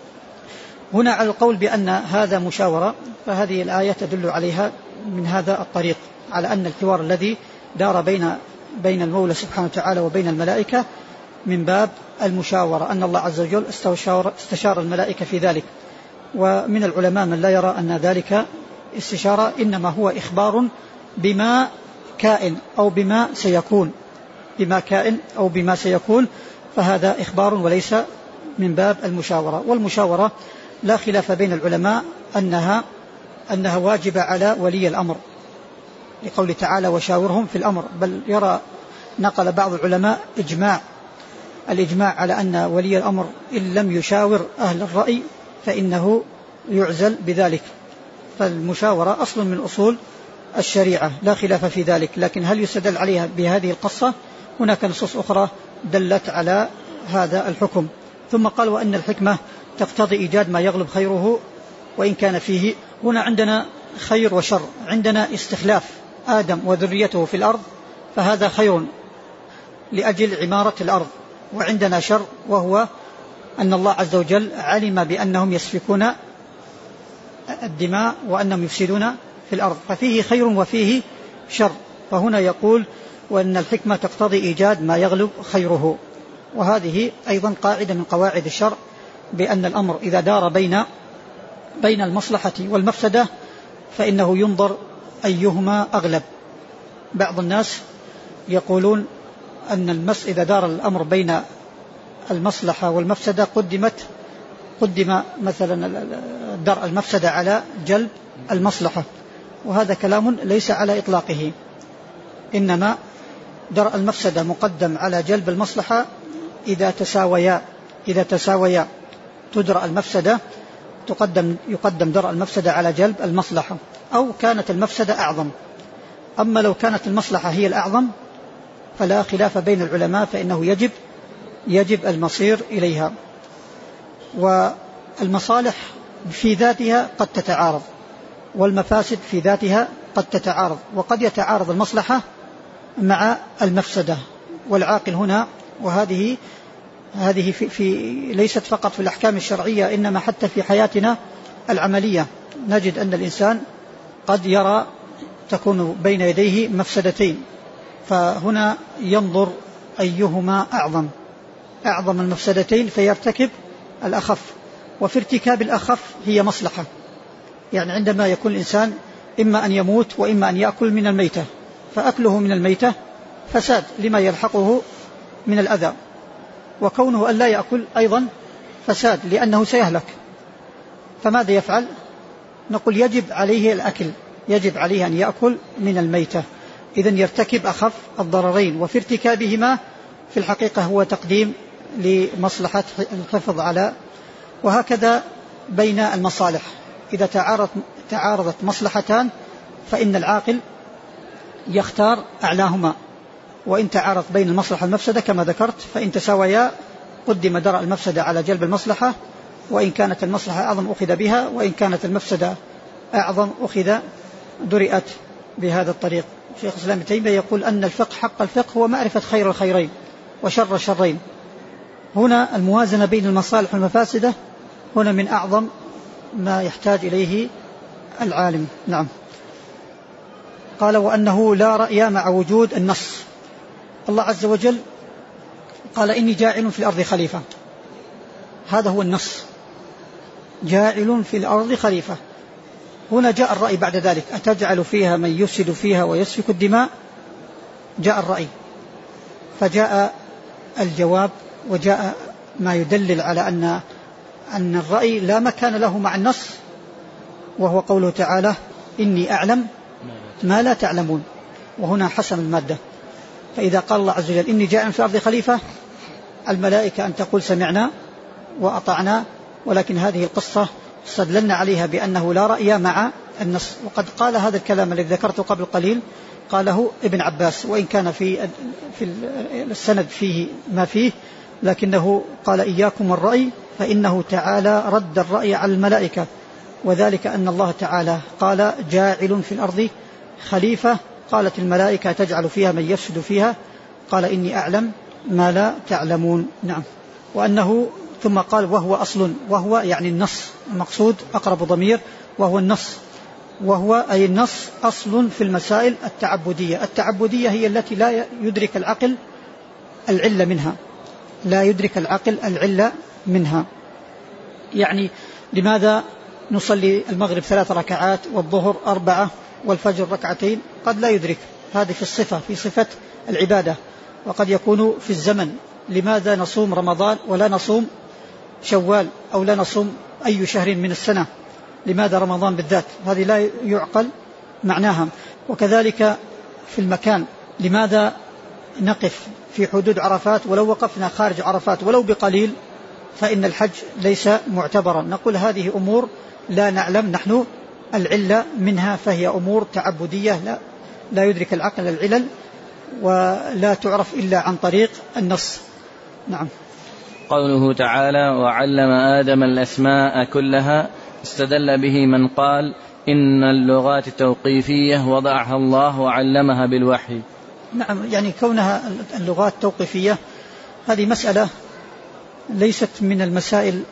هنا على القول بأن هذا مشاورة، فهذه الآية تدل عليها من هذا الطريق، على أن الحوار الذي دار بين بين المولى سبحانه وتعالى وبين الملائكة من باب المشاورة، أن الله عز وجل استشار, استشار الملائكة في ذلك. ومن العلماء من لا يرى أن ذلك استشارة، إنما هو إخبار بما كائن أو بما سيكون بما كائن أو بما سيكون فهذا إخبار وليس من باب المشاورة. والمشاورة لا خلاف بين العلماء أنها أنها واجبة على ولي الأمر، لقول تعالى وشاورهم في الأمر. بل يرى نقل بعض العلماء إجماع الإجماع على أن ولي الأمر إن لم يشاور أهل الرأي فإنه يعزل بذلك. فالمشاورة أصل من أصول الشريعة لا خلاف في ذلك. لكن هل يستدل عليها بهذه القصة؟ هناك نصوص أخرى دلت على هذا الحكم. ثم قال وأن الحكمة تقتضي إيجاد ما يغلب خيره وإن كان فيه. هنا عندنا خير وشر، عندنا استخلاف آدم وذريته في الأرض فهذا خير لأجل عمارة الأرض، وعندنا شر وهو أن الله عز وجل علم بأنهم يسفكون الدماء وأنهم يفسدون في الأرض، ففيه خير وفيه شر. فهنا يقول وأن الحكمة تقتضي إيجاد ما يغلب خيره. وهذه أيضا قاعدة من قواعد الشرع، بأن الأمر إذا دار بين بين المصلحة والمفسدة فإنه ينظر أيهما أغلب. بعض الناس يقولون أن المس إذا دار الأمر بين المصلحة والمفسدة قدمت قدم مثلا درء المفسدة على جلب المصلحة، وهذا كلام ليس على إطلاقه، إنما درء المفسدة مقدم على جلب المصلحة إذا تساويا إذا تساويا تدرأ المفسدة تقدم يقدم درء المفسدة على جلب المصلحة، أو كانت المفسدة أعظم. أما لو كانت المصلحة هي الأعظم فلا خلاف بين العلماء، فإنه يجب يجب المصير إليها. والمصالح في ذاتها قد تتعارض، والمفاسد في ذاتها قد تتعارض، وقد يتعارض المصلحة مع المفسدة. والعاقل هنا، وهذه هذه في في ليست فقط في الأحكام الشرعية، إنما حتى في حياتنا العملية نجد أن الإنسان قد يرى تكون بين يديه مفسدتين، فهنا ينظر أيهما أعظم أعظم المفسدتين فيرتكب الأخف. وفي ارتكاب الأخف هي مصلحة، يعني عندما يكون الإنسان إما أن يموت وإما أن يأكل من الميتة، فأكله من الميتة فساد لما يلحقه من الأذى، وكونه أن لا يأكل أيضا فساد لأنه سيهلك. فماذا يفعل؟ نقول يجب عليه الأكل، يجب عليه أن يأكل من الميتة، إذن يرتكب أخف الضررين، وفي ارتكابهما في الحقيقة هو تقديم لمصلحة الحفظ على. وهكذا بين المصالح، إذا تعارضت تعارضت مصلحتان فإن العاقل يختار أعلاهما، وإن تعارض بين المصلحة والمفسدة كما ذكرت فإن تساويا قدم درء المفسدة على جلب المصلحة، وإن كانت المصلحة أعظم أخذ بها، وإن كانت المفسدة أعظم أخذ درئت بهذا الطريق. شيخ الإسلام ابن تيمية يقول أن الفقه حق الفقه هو معرفة خير الخيرين وشر الشرين. هنا الموازنة بين المصالح والمفاسدة هنا من أعظم ما يحتاج إليه العالم. نعم. قال وأنه لا رأي مع وجود النص. الله عز وجل قال إني جاعل في الأرض خليفة، هذا هو النص، جاعل في الأرض خليفة. هنا جاء الرأي بعد ذلك، أتجعل فيها من يفسد فيها ويسفك الدماء، جاء الرأي، فجاء الجواب وجاء ما يدلل على أن أن الرأي لا مكان له مع النص، وهو قوله تعالى إني أعلم ما لا تعلمون، وهنا حسم المادة. فإذا قال الله عز وجل إني جاء في الأرض خليفة، الملائكة أن تقول سمعنا وأطعنا، ولكن هذه القصة استدللنا عليها بأنه لا رأي مع النص. وقد قال هذا الكلام الذي ذكرته قبل قليل قاله ابن عباس، وإن كان في في السند فيه ما فيه، لكنه قال إياكم الرأي فإنه تعالى رد الرأي على الملائكة، وذلك أن الله تعالى قال جاعل في الأرض خليفة، قالت الملائكة تجعل فيها من يفسد فيها، قال إني أعلم ما لا تعلمون. نعم. وأنه ثم قال وهو أصل، وهو يعني النص، المقصود أقرب ضمير وهو النص، وهو أي النص أصل في المسائل التعبدية. التعبدية هي التي لا يدرك العقل العلة منها، لا يدرك العقل العلة منها. يعني لماذا نصلي المغرب ثلاث ركعات والظهر أربعة والفجر ركعتين؟ قد لا يدرك، هذه في الصفة، في صفة العبادة. وقد يكون في الزمن، لماذا نصوم رمضان ولا نصوم شوال أو لا نصوم أي شهر من السنة؟ لماذا رمضان بالذات؟ هذه لا يعقل معناها. وكذلك في المكان، لماذا نقف في حدود عرفات ولو وقفنا خارج عرفات ولو بقليل فإن الحج ليس معتبرا؟ نقول هذه أمور لا نعلم نحن العلة منها، فهي أمور تعبدية لا, لا يدرك العقل العلل، ولا تعرف إلا عن طريق النص. نعم. قوله تعالى وعلم آدم الأسماء كلها، استدل به من قال إن اللغات التوقيفية وضعها الله وعلمها بالوحي. نعم، يعني كونها اللغات توقيفية هذه مسألة ليست من المسائل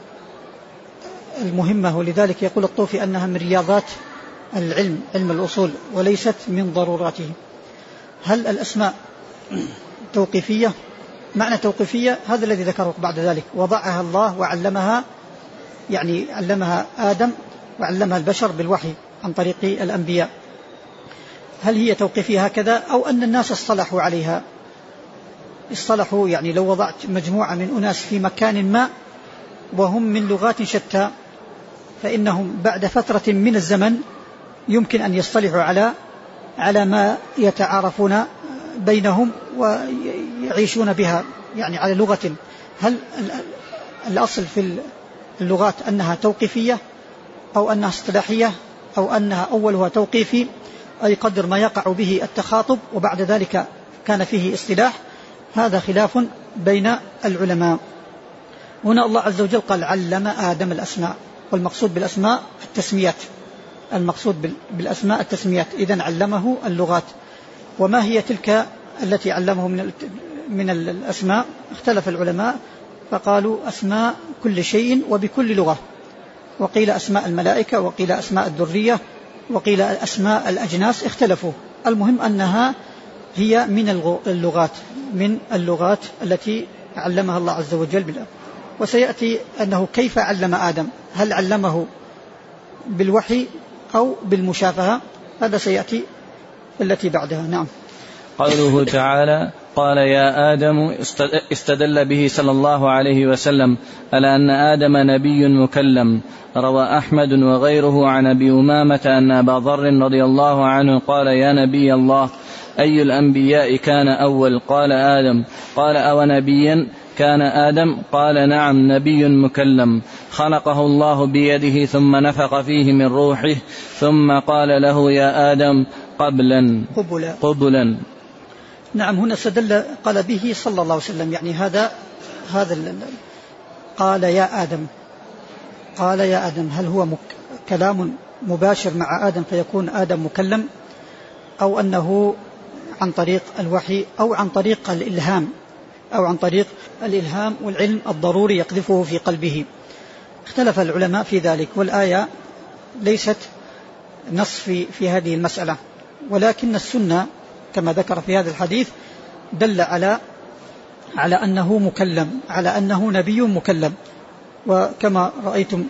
المهمة، ولذلك يقول الطوفي أنها من رياضات العلم، علم الأصول، وليست من ضروراته. هل الأسماء توقيفية؟ معنى توقيفية هذا الذي ذكره بعد ذلك، وضعها الله وعلمها، يعني علمها آدم وعلمها البشر بالوحي عن طريق الأنبياء. هل هي توقيفية هكذا أو أن الناس اصطلحوا عليها؟ اصطلحوا يعني لو وضعت مجموعة من أناس في مكان ما وهم من لغات شتى فإنهم بعد فترة من الزمن يمكن أن يصطلحوا على على ما يتعارفون بينهم ويعيشون بها يعني على لغة. هل الأصل في اللغات أنها توقيفية أو أنها اصطلاحية أو أنها أولها توقيفي أي قدر ما يقع به التخاطب وبعد ذلك كان فيه اصطلاح؟ هذا خلاف بين العلماء. هنا الله عز وجل قال علم آدم الأسماء، والمقصود بالأسماء التسميات، المقصود بالأسماء التسميات، إذن علمه اللغات. وما هي تلك التي علمه من من الأسماء؟ اختلف العلماء فقالوا أسماء كل شيء وبكل لغة، وقيل أسماء الملائكة، وقيل أسماء الذرية، وقيل أسماء الأجناس، اختلفوا. المهم أنها هي من اللغات من اللغات التي علمها الله عز وجل بالله. وسيأتي أنه كيف علم آدم، هل علمه بالوحي أو بالمشافهة؟ هذا سيأتي التي بعدها. نعم. قوله تعالى قال يا آدم استدل به صلى الله عليه وسلم على أن آدم نبي مكلم. روى أحمد وغيره عن أبي أمامة أن أبا ذر رضي الله عنه قال يا نبي الله أي الأنبياء كان أول؟ قال آدم. قال أو نبيا كان آدم؟ قال نعم نبي مكلم خلقه الله بيده ثم نفخ فيه من روحه ثم قال له يا آدم قبلا قبلا, قبلا. نعم. هنا استدل قال به صلى الله عليه وسلم، يعني هذا هذا قال يا آدم، قال يا آدم، هل هو مك كلام مباشر مع آدم فيكون آدم مكلم، أو أنه عن طريق الوحي أو عن طريق الإلهام أو عن طريق الإلهام والعلم الضروري يقذفه في قلبه؟ اختلف العلماء في ذلك، والآية ليست نص في, في هذه المسألة، ولكن السنة كما ذكر في هذا الحديث دل على على أنه مكلم، على أنه نبي مكلم. وكما رأيتم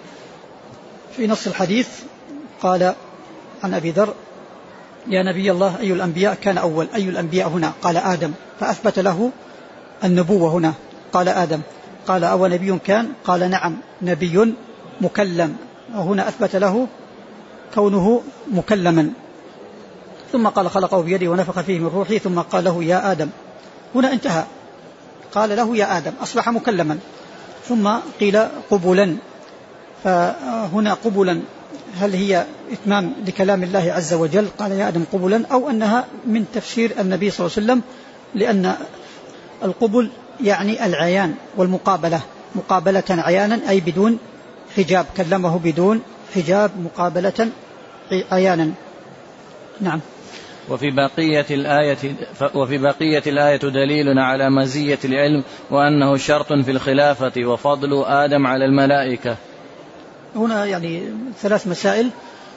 في نص الحديث قال عن أبي ذر يا نبي الله أي الأنبياء كان أول؟ أي الأنبياء هنا؟ قال آدم، فأثبت له النبوة هنا، قال آدم. قال أو نبي كان؟ قال نعم نبي مكلم، وهنا أثبت له كونه مكلما. ثم قال خلقه بيده ونفخ فيه من روحه ثم قال له يا آدم. هنا انتهى، قال له يا آدم، أصبح مكلما. ثم قيل قبلا، فهنا قبلا هل هي إتمام لكلام الله عز وجل قال يا آدم قبلا، أو أنها من تفسير النبي صلى الله عليه وسلم، لأن القبل يعني العيان والمقابلة، مقابلة عيانا أي بدون حجاب، كلمه بدون حجاب مقابلة عيانا. نعم. وفي بقية الآية وفي بقية الآية دليل على مزية العلم وأنه شرط في الخلافة وفضل آدم على الملائكة. هنا يعني ثلاث مسائل،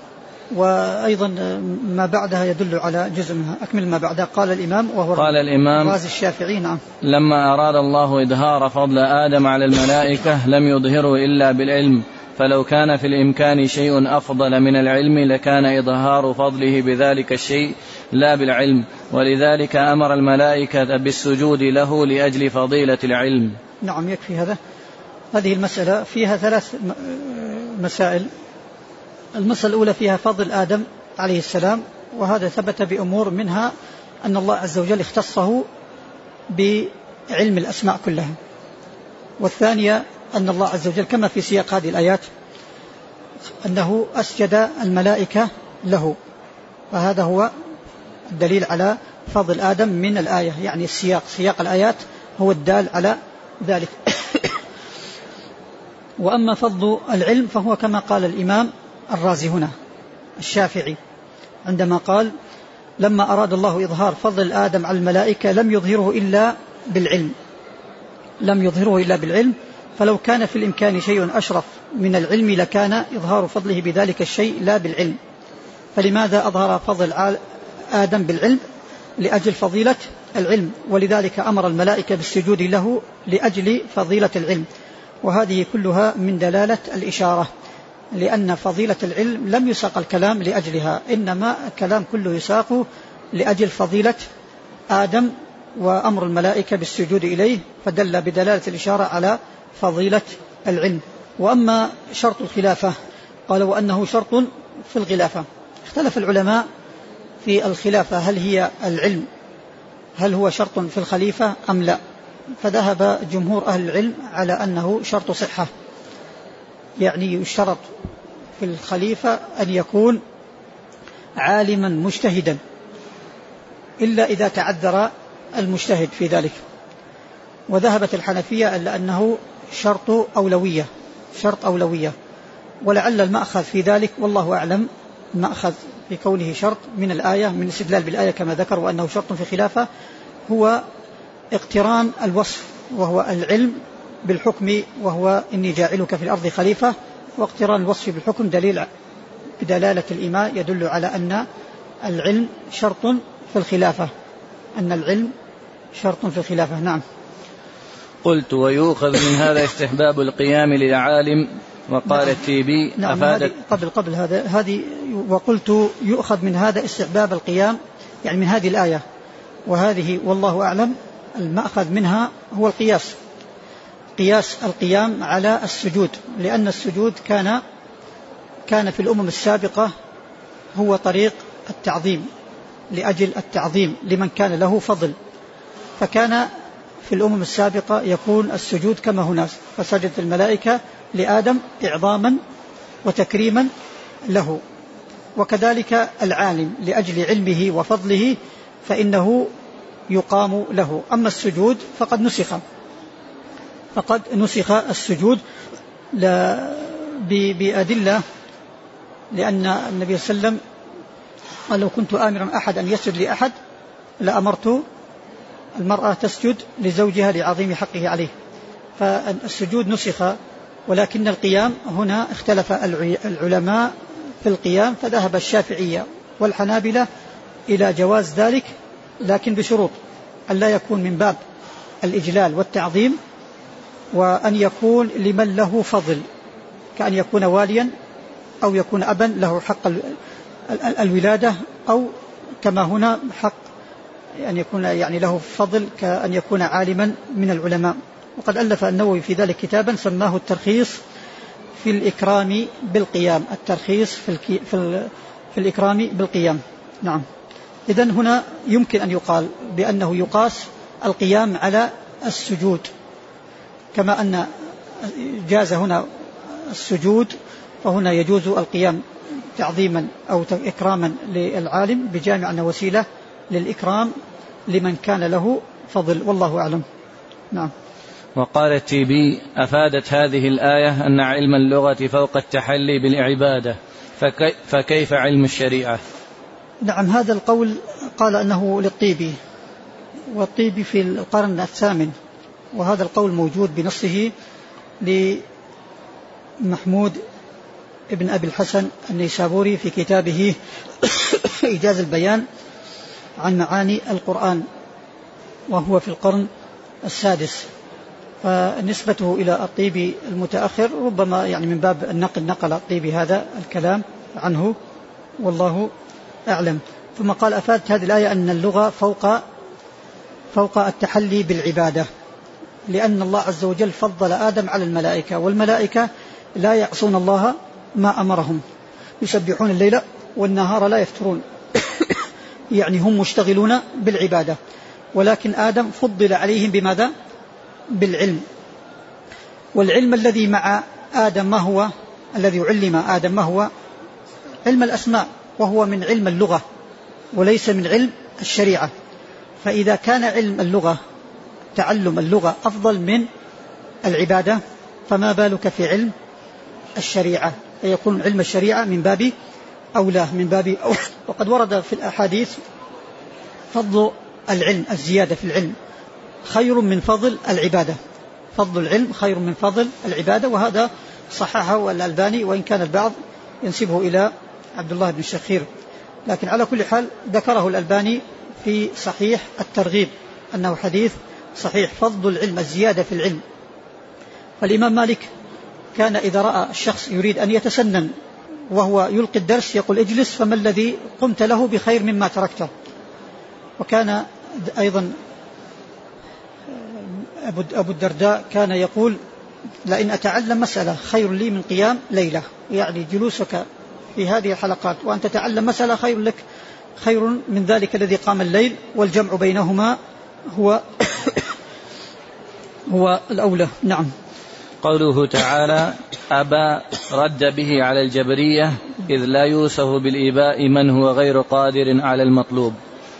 وأيضا ما بعدها يدل على جزء منها. أكمل ما بعدها. قال الإمام وهو قال الإمام غازي الشافعي نعم لما أراد الله إظهار فضل آدم على الملائكة لم يظهره إلا بالعلم، فلو كان في الإمكان شيء أفضل من العلم لكان إظهار فضله بذلك الشيء لا بالعلم، ولذلك أمر الملائكة بالسجود له لأجل فضيلة العلم. نعم يكفي هذا. هذه المسألة فيها ثلاث مسائل. المسألة الأولى فيها فضل آدم عليه السلام، وهذا ثبت بأمور، منها أن الله عز وجل اختصه بعلم الأسماء كلها. والثانية أن الله عز وجل كما في سياق هذه الآيات أنه أسجد الملائكة له، فهذا هو الدليل على فضل آدم من الآية، يعني السياق سياق الآيات هو الدال على ذلك. وأما فضل العلم فهو كما قال الإمام الرازي هنا الشافعي عندما قال لما أراد الله إظهار فضل آدم على الملائكة لم يظهره إلا بالعلم، لم يظهره إلا بالعلم، فلو كان في الإمكان شيء أشرف من العلم لكان إظهار فضله بذلك الشيء لا بالعلم. فلماذا أظهر فضل آدم بالعلم؟ لأجل فضيلة العلم، ولذلك أمر الملائكة بالسجود له لأجل فضيلة العلم. وهذه كلها من دلالة الإشارة، لأن فضيلة العلم لم يساق الكلام لأجلها، إنما الكلام كله يساق لأجل فضيلة آدم وأمر الملائكة بالسجود إليه، فدل بدلالة الإشارة على فضيلة العلم. وأما شرط الخلافة قالوا وأنه شرط في الخلافة. اختلف العلماء في الخلافة هل هي العلم، هل هو شرط في الخليفة أم لا؟ فذهب جمهور أهل العلم على أنه شرط صحة، يعني يشترط في الخليفة أن يكون عالما مجتهدا إلا إذا تعذر المجتهد في ذلك. وذهبت الحنفية إلا أنه شرط أولوية، شرط أولوية، ولعل المأخذ في ذلك والله أعلم، المأخذ في كونه شرط من الآية، من الاستدلال بالآية كما ذكر وأنه شرط في خلافة، هو اقتران الوصف وهو العلم بالحكم، وهو إني جاعلك في الأرض خليفة، واقتران الوصف بالحكم دليل بدلالة الإيماء يدل على أن العلم شرط في الخلافة، أن العلم شرط في الخلافة. نعم. قلت ويؤخذ من هذا استحباب القيام للعالم. وقال التيبي نعم. أفادت قبل قبل هذا هذه وقلت يؤخذ من هذا استحباب القيام، يعني من هذه الآية، وهذه والله أعلم المأخذ منها هو القياس، قياس القيام على السجود، لأن السجود كان كان في الأمم السابقة هو طريق التعظيم، لأجل التعظيم لمن كان له فضل، فكان في الأمم السابقة يكون السجود كما هنا، فسجدت الملائكة لآدم إعظاما وتكريما له. وكذلك العالم لأجل علمه وفضله فإنه يقام له. أما السجود فقد نسخ، فقد نسخ السجود بأدلة، لأن النبي صلى الله عليه وسلم قال لو كنت آمرا أحد أن يسجد لأحد لأمرت المرأة تسجد لزوجها لعظيم حقه عليه، فالسجود نسخ. ولكن القيام هنا اختلف العلماء في القيام، فذهب الشافعية والحنابلة إلى جواز ذلك، لكن بشروط أن لا يكون من باب الإجلال والتعظيم، وأن يكون لمن له فضل، كأن يكون واليا أو يكون أبا له حق الولادة، أو كما هنا حق أن يكون يعني له فضل كأن يكون عالما من العلماء. وقد ألف النووي في ذلك كتابا سماه الترخيص في الإكرام بالقيام، الترخيص في, الكي في, ال في الإكرام بالقيام. نعم. إذن هنا يمكن أن يقال بأنه يقاس القيام على السجود، كما أن جاز هنا السجود، فهنا يجوز القيام تعظيما أو إكراما للعالم بجامع أن وسيلة للإكرام لمن كان له فضل، والله أعلم. نعم. وقال التيبي أفادت هذه الآية أن علم اللغة فوق التحلي بالعبادة، فكي فكيف علم الشريعة؟ نعم. هذا القول قال أنه للطيبي، والطيبي في القرن الثامن، وهذا القول موجود بنصه لمحمود ابن أبي الحسن النيسابوري في كتابه إيجاز البيان عن معاني القرآن، وهو في القرن السادس، فنسبته إلى الطيبي المتأخر ربما يعني من باب النقل، نقل الطيبي هذا الكلام عنه والله أعلم. ثم قال أفادت هذه الآية أن اللغة فوق فوق التحلي بالعبادة، لأن الله عز وجل فضل آدم على الملائكة، والملائكة لا يعصون الله ما أمرهم، يسبحون الليل والنهار لا يفترون يعني هم مشتغلون بالعبادة، ولكن آدم فضل عليهم بماذا؟ بالعلم. والعلم الذي مع آدم ما هو؟ الذي علم آدم ما هو؟ علم الأسماء، وهو من علم اللغة وليس من علم الشريعة. فإذا كان علم اللغة، تعلم اللغة أفضل من العبادة، فما بالك في علم الشريعة؟ فيكون علم الشريعة من باب أولى، من باب أولى. وقد ورد في الأحاديث فضل العلم، الزيادة في العلم خير من فضل العبادة، فضل العلم خير من فضل العبادة، وهذا صححه الألباني، وإن كان البعض ينسبه إلى عبد الله بن الشخير، لكن على كل حال ذكره الألباني في صحيح الترغيب أنه حديث صحيح، فضل العلم، الزيادة في العلم. فالإمام مالك كان إذا رأى الشخص يريد أن يتسنن وهو يلقي الدرس يقول اجلس فما الذي قمت له بخير مما تركته. وكان أيضا أبو الدرداء كان يقول لئن أتعلم مسألة خير لي من قيام ليلة، يعني جلوسك في هذه الحلقات وأن تتعلم مسألة خير لك خير من ذلك الذي قام الليل، والجمع بينهما هو هو الأولى. نعم. قوله تعالى أبى رد به على الجبرية إذ لا يوصف بالإباء من هو غير قادر على المطلوب.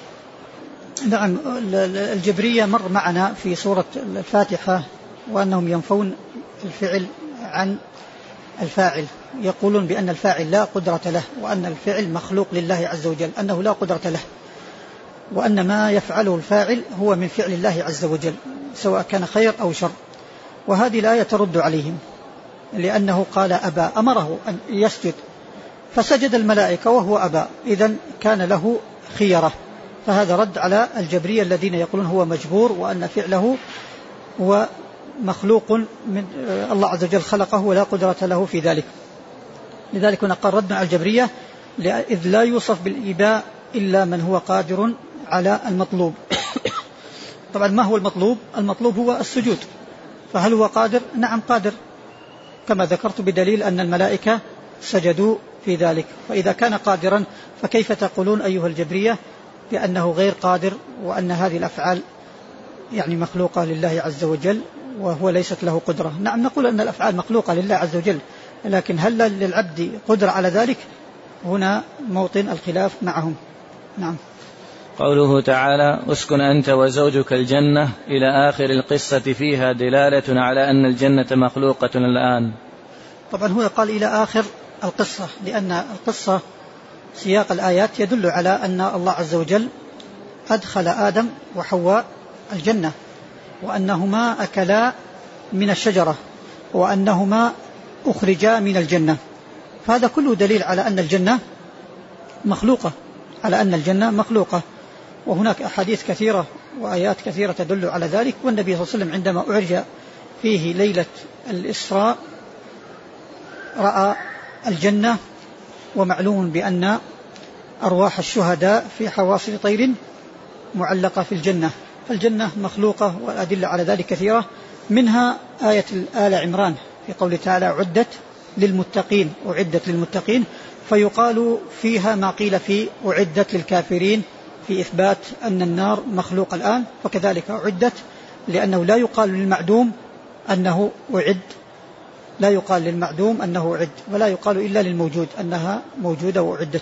نعم، الجبرية مر معنا في سورة الفاتحة وأنهم ينفون الفعل عن الفاعل، يقولون بأن الفاعل لا قدرة له، وأن الفعل مخلوق لله عز وجل، أنه لا قدرة له، وأن ما يفعله الفاعل هو من فعل الله عز وجل سواء كان خير أو شر. وهذه الآية ترد عليهم لأنه قال أبى، أمره أن يسجد فسجد الملائكة وهو أبى، إذن كان له خيرة. فهذا رد على الجبرية الذين يقولون هو مجبور وأن فعله هو مخلوق من الله عز وجل خلقه ولا قدرة له في ذلك. لذلك نقول ردنا على الجبرية إذ لا يوصف بالإباء إلا من هو قادر على المطلوب. طبعا ما هو المطلوب؟ المطلوب هو السجود، فهل هو قادر؟ نعم قادر، كما ذكرت بدليل أن الملائكة سجدوا في ذلك. فإذا كان قادرا فكيف تقولون أيها الجبرية بأنه غير قادر وأن هذه الأفعال يعني مخلوقة لله عز وجل وهو ليست له قدرة؟ نعم نقول أن الأفعال مخلوقة لله عز وجل، لكن هل للعبد قدرة على ذلك؟ هنا موطن الخلاف معهم. نعم. قوله تعالى اسكن أنت وزوجك الجنة إلى آخر القصة فيها دلالة على أن الجنة مخلوقة الآن. طبعا هو قال إلى آخر القصة لأن القصة سياق الآيات يدل على أن الله عز وجل أدخل آدم وحواء الجنة، وأنهما أكلا من الشجرة، وأنهما أخرجا من الجنة، فهذا كله دليل على أن الجنة مخلوقة، على أن الجنة مخلوقة. وهناك أحاديث كثيرة وآيات كثيرة تدل على ذلك. والنبي صلى الله عليه وسلم عندما أعرج فيه ليلة الإسراء رأى الجنة، ومعلوم بأن أرواح الشهداء في حواصل طير معلقة في الجنة، فالجنة مخلوقة، والأدلة على ذلك كثيرة، منها آية آل عمران في قوله تعالى أعدت للمتقين، أعدت للمتقين، فيقال فيها ما قيل في أعدت للكافرين في إثبات أن النار مخلوق الآن، وكذلك أعدت لأنه لا يقال للمعدوم أنه أعد، لا يقال للمعدوم أنه أعد، ولا يقال إلا للموجود أنها موجودة وأعدت.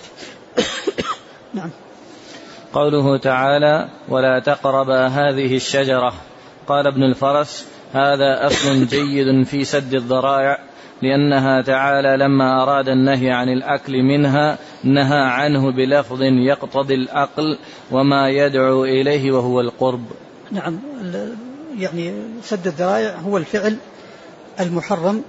نعم. قوله تعالى ولا تقربا هذه الشجرة، قال ابن الفرس هذا أصل جيد في سد الذرائع، لأنها تعالى لما أراد النهي عن الأكل منها نهى عنه بلفظ يقتضي الأقل وما يدعو إليه وهو القرب. نعم، يعني سد الذرائع هو الفعل المحرم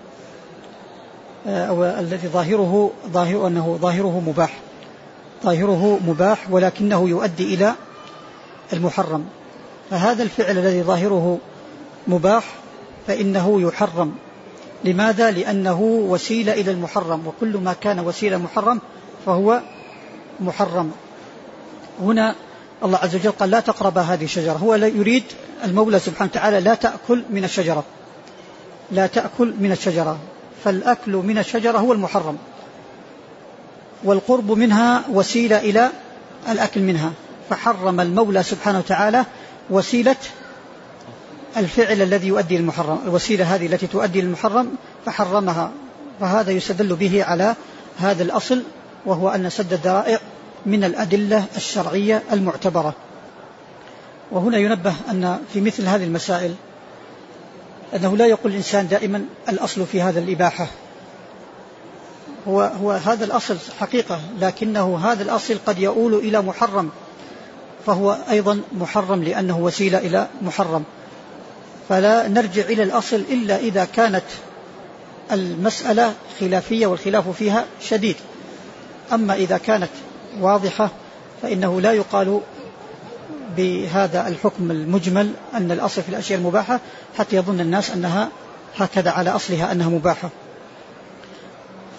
أو الذي ظاهره ظاهر أنه ظاهره مباح، ظاهره مباح ولكنه يؤدي إلى المحرم، فهذا الفعل الذي ظاهره مباح فإنه يحرم. لماذا؟ لأنه وسيلة إلى المحرم، وكل ما كان وسيلة محرم فهو محرم. هنا الله عز وجل قال لا تقرب هذه الشجرة، هو لا يريد المولى سبحانه وتعالى لا تأكل من الشجرة، لا تأكل من الشجرة، فالأكل من الشجرة هو المحرم، والقرب منها وسيلة إلى الأكل منها، فحرم المولى سبحانه وتعالى وسيلة الفعل الذي يؤدي للمحرم، الوسيلة هذه التي تؤدي للمحرم فحرمها. فهذا يستدل به على هذا الأصل، وهو أن سد الذرائع من الأدلة الشرعية المعتبرة. وهنا ينبه أن في مثل هذه المسائل أنه لا يقول الإنسان دائما الأصل في هذا الإباحة، هو, هو هذا الأصل حقيقة، لكنه هذا الأصل قد يؤول إلى محرم، فهو أيضا محرم لأنه وسيلة إلى محرم. فلا نرجع إلى الأصل إلا إذا كانت المسألة خلافية والخلاف فيها شديد. أما إذا كانت واضحة فإنه لا يقال بهذا الحكم المجمل أن الأصل في الأشياء المباحة حتى يظن الناس أنها هكذا على أصلها أنها مباحة.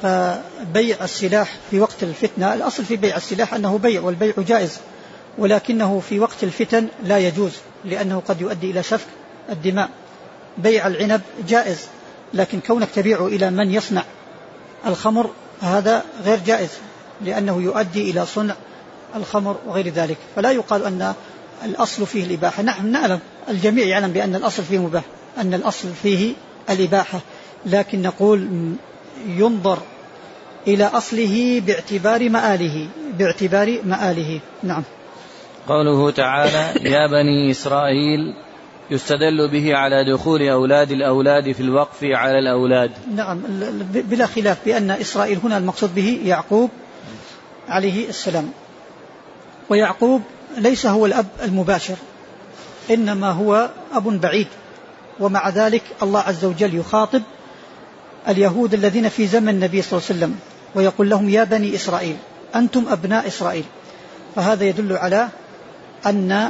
فبيع السلاح في وقت الفتنة، الأصل في بيع السلاح أنه بيع، والبيع جائز، ولكنه في وقت الفتن لا يجوز لأنه قد يؤدي إلى سفك الدماء. بيع العنب جائز، لكن كونك تبيع إلى من يصنع الخمر هذا غير جائز، لأنه يؤدي إلى صنع الخمر وغير ذلك. فلا يقال أن الأصل فيه الإباحة. نحن نعلم، الجميع يعلم بأن الأصل فيه مباح، أن الأصل فيه الإباحة، لكن نقول ينظر إلى أصله باعتبار مآله باعتبار مآله. نعم. قوله تعالى يا بني إسرائيل يستدل به على دخول أولاد الأولاد في الوقف على الأولاد. نعم، بلا خلاف بأن إسرائيل هنا المقصود به يعقوب عليه السلام، ويعقوب ليس هو الأب المباشر، إنما هو أب بعيد، ومع ذلك الله عز وجل يخاطب اليهود الذين في زمن النبي صلى الله عليه وسلم ويقول لهم يا بني إسرائيل أنتم أبناء إسرائيل. فهذا يدل على أن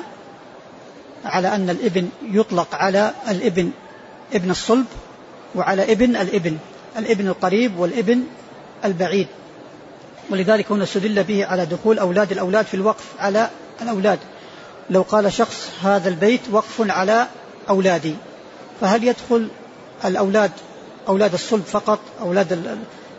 على أن الابن يطلق على الابن ابن الصلب، وعلى ابن الابن الابن القريب والابن البعيد، ولذلك هنا استدل به على دخول أولاد الأولاد في الوقف على الأولاد. لو قال شخص هذا البيت وقف على أولادي، فهل يدخل الأولاد أولاد الصلب فقط، أولاد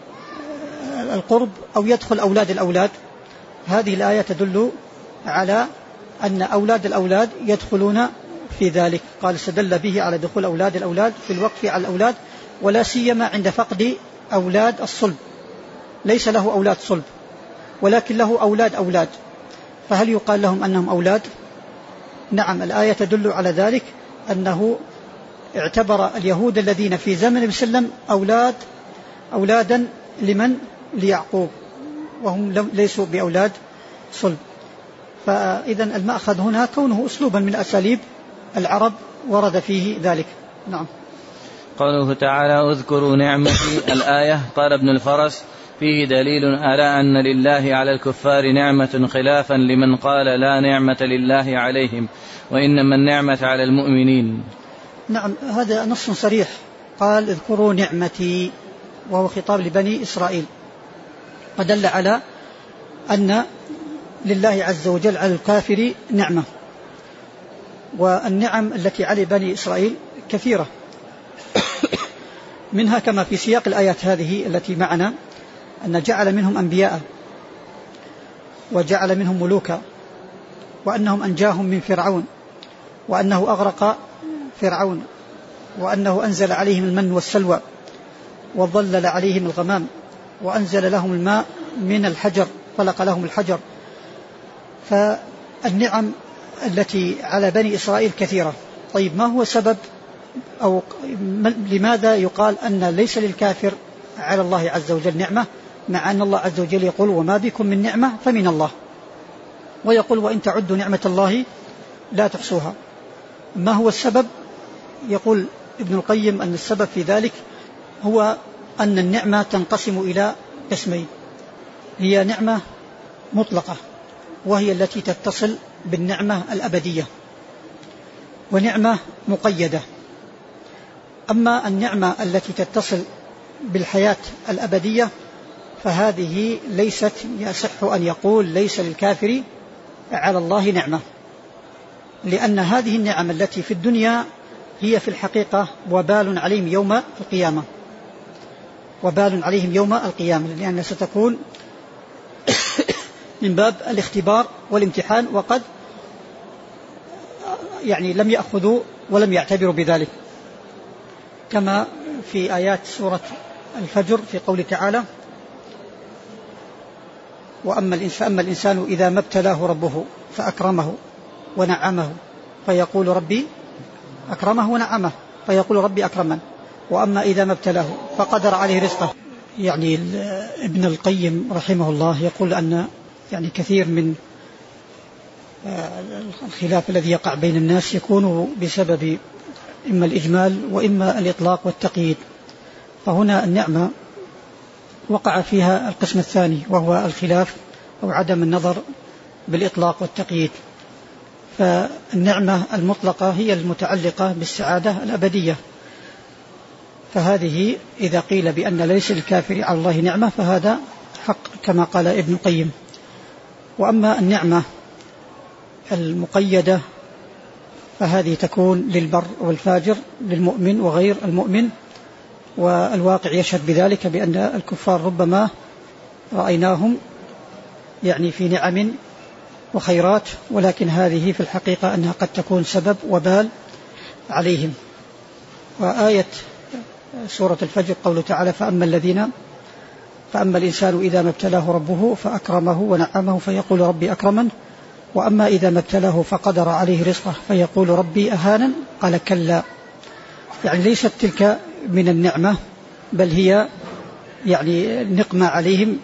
القرب، أو يدخل أولاد الأولاد؟ هذه الآية تدل على أن أولاد الأولاد يدخلون في ذلك. قال استدل به على دخول أولاد الأولاد في الوقف على الأولاد، ولا سيما عند فقد أولاد الصلب. ليس له أولاد صلب ولكن له أولاد أولاد، فهل يقال لهم أنهم أولاد؟ نعم، الآية تدل على ذلك، أنه اعتبر اليهود الذين في زمن النبي صلى الله عليه وسلم أولاد أولادا لمن؟ ليعقوب، وهم ليسوا بأولاد صلب. فإذا المأخذ هنا كونه أسلوبا من أساليب العرب ورد فيه ذلك. نعم. قوله تعالى اذكروا نعمتي، الآية قال ابن الفرس فيه دليل على أن لله على الكفار نعمة خلافا لمن قال لا نعمة لله عليهم، وإنما النعمة على المؤمنين. نعم، هذا نص صريح، قال اذكروا نعمتي، وهو خطاب لبني إسرائيل، ودل على أن لله عز وجل على الكافر نعمة، والنعم التي على بني إسرائيل كثيرة، منها كما في سياق الآيات هذه التي معنا أن جعل منهم أنبياء وجعل منهم ملوكا، وأنهم أنجاهم من فرعون، وأنه أغرق فرعون، وأنه أنزل عليهم المن والسلوى وظلل عليهم الغمام، وأنزل لهم الماء من الحجر فلق لهم الحجر. فالنعم التي على بني إسرائيل كثيرة. طيب، ما هو سبب أو لماذا يقال أن ليس للكافر على الله عز وجل نعمة، مع أن الله عز وجل يقول وما بكم من نعمة فمن الله، ويقول وإن تعدوا نعمة الله لا تحصوها؟ ما هو السبب؟ يقول ابن القيم أن السبب في ذلك هو أن النعمة تنقسم إلى قسمين، هي نعمة مطلقة وهي التي تتصل بالنعمة الأبدية، ونعمة مقيدة. أما النعمة التي تتصل بالحياة الأبدية فهذه ليست، يصح أن يقول ليس للكافر على الله نعمة، لأن هذه النعم التي في الدنيا هي في الحقيقة وبال عليهم يوم القيامة، وبال عليهم يوم القيامة، لأنها ستكون من باب الاختبار والامتحان، وقد يعني لم يأخذوا ولم يعتبروا بذلك، كما في آيات سورة الفجر في قول تعالى وأما الإنسان, الإنسان إذا ما ابتلاه ربه فأكرمه ونعمه فيقول ربي أكرمه ونعمه فيقول ربي أكرمن، وأما إذا ما ابتلاه فقدر عليه رزقه. يعني ابن القيم رحمه الله يقول أن يعني كثير من الخلاف الذي يقع بين الناس يكون بسبب إما الإجمال وإما الإطلاق والتقييد، فهنا النعمة وقع فيها القسم الثاني وهو الخلاف أو عدم النظر بالإطلاق والتقييد. فالنعمة المطلقة هي المتعلقة بالسعادة الأبدية، فهذه إذا قيل بأن ليس للكافر على الله نعمة فهذا حق كما قال ابن القيم. وأما النعمة المقيدة فهذه تكون للبر والفاجر، للمؤمن وغير المؤمن، والواقع يشهد بذلك بأن الكفار ربما رأيناهم يعني في نعم وخيرات، ولكن هذه في الحقيقة أنها قد تكون سبب وبال عليهم. وآية سورة الفجر قوله تعالى فأما الذين فأما الإنسان إذا ما ابتلاه ربه فأكرمه ونعمه فيقول ربي أكرمن، وأما إذا ما ابتلاه فقدر عليه رزقه فيقول ربي أهانن. قال كلا، يعني ليست تلك من النعمة بل هي يعني نقمة عليهم.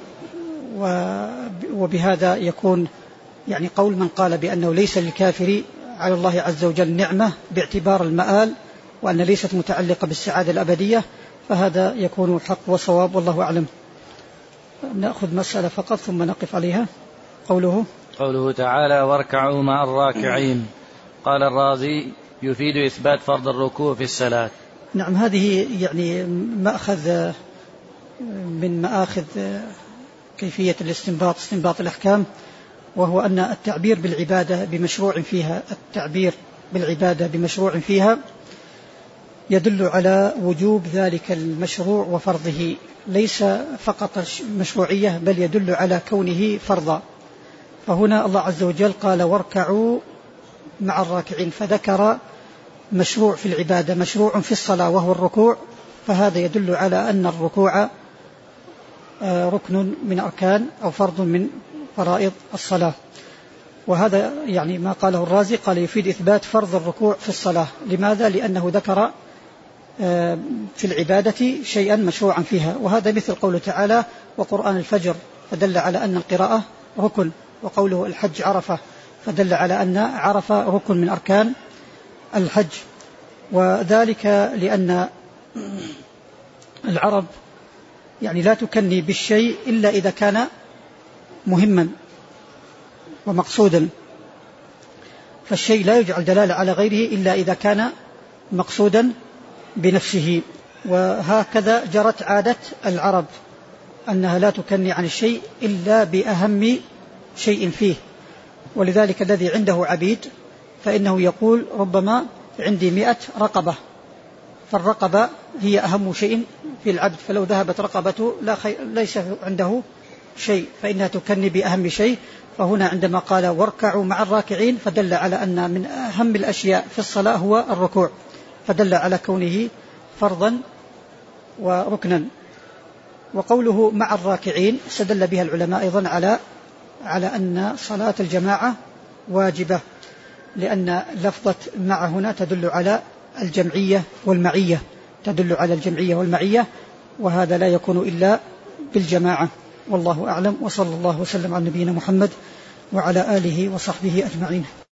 وبهذا يكون يعني قول من قال بأنه ليس للكافر على الله عز وجل نعمة باعتبار المآل وأن ليست متعلقة بالسعادة الأبدية، فهذا يكون حق وصواب والله أعلم. نأخذ مسألة فقط ثم نقف عليها. قوله قوله تعالى واركعوا مع الراكعين. قال الرازي يفيد إثبات فرض الركوع في الصلاة. نعم، هذه يعني مأخذ من مآخذ كيفية الاستنباط، استنباط الأحكام، وهو أن التعبير بالعبادة بمشروع فيها التعبير بالعبادة بمشروع فيها يدل على وجوب ذلك المشروع وفرضه، ليس فقط مشروعية بل يدل على كونه فرضا. فهنا الله عز وجل قال واركعوا مع الراكعين، فذكر مشروع في العبادة، مشروع في الصلاة وهو الركوع، فهذا يدل على أن الركوع ركن من أركان أو فرض من فرائض الصلاة. وهذا يعني ما قاله الرازي، قال يفيد إثبات فرض الركوع في الصلاة. لماذا؟ لأنه ذكر في العبادة شيئا مشروعا فيها، وهذا مثل قوله تعالى وقرآن الفجر، فدل على أن القراءة ركن، وقوله الحج عرفة، فدل على أن عرفة ركن من أركان الحج. وذلك لأن العرب يعني لا تكني بالشيء إلا إذا كان مهما ومقصودا، فالشيء لا يجعل دلالة على غيره إلا إذا كان مقصودا بنفسه. وهكذا جرت عادة العرب أنها لا تكني عن الشيء إلا بأهم شيء فيه. ولذلك الذي عنده عبيد فإنه يقول ربما عندي مئة رقبة، فالرقبة هي أهم شيء في العبد، فلو ذهبت رقبته لا خي... ليس عنده شيء، فإنها تكني بأهم شيء. فهنا عندما قال واركعوا مع الراكعين فدل على أن من أهم الأشياء في الصلاة هو الركوع، فدل على كونه فرضا وركنا. وقوله مع الراكعين استدل بها العلماء أيضا على على أن صلاة الجماعة واجبة، لأن لفظة مع هنا تدل على الجمعية والمعية، تدل على الجمعية والمعية، وهذا لا يكون إلا بالجماعة. والله أعلم، وصلى الله وسلم على نبينا محمد وعلى آله وصحبه أجمعين.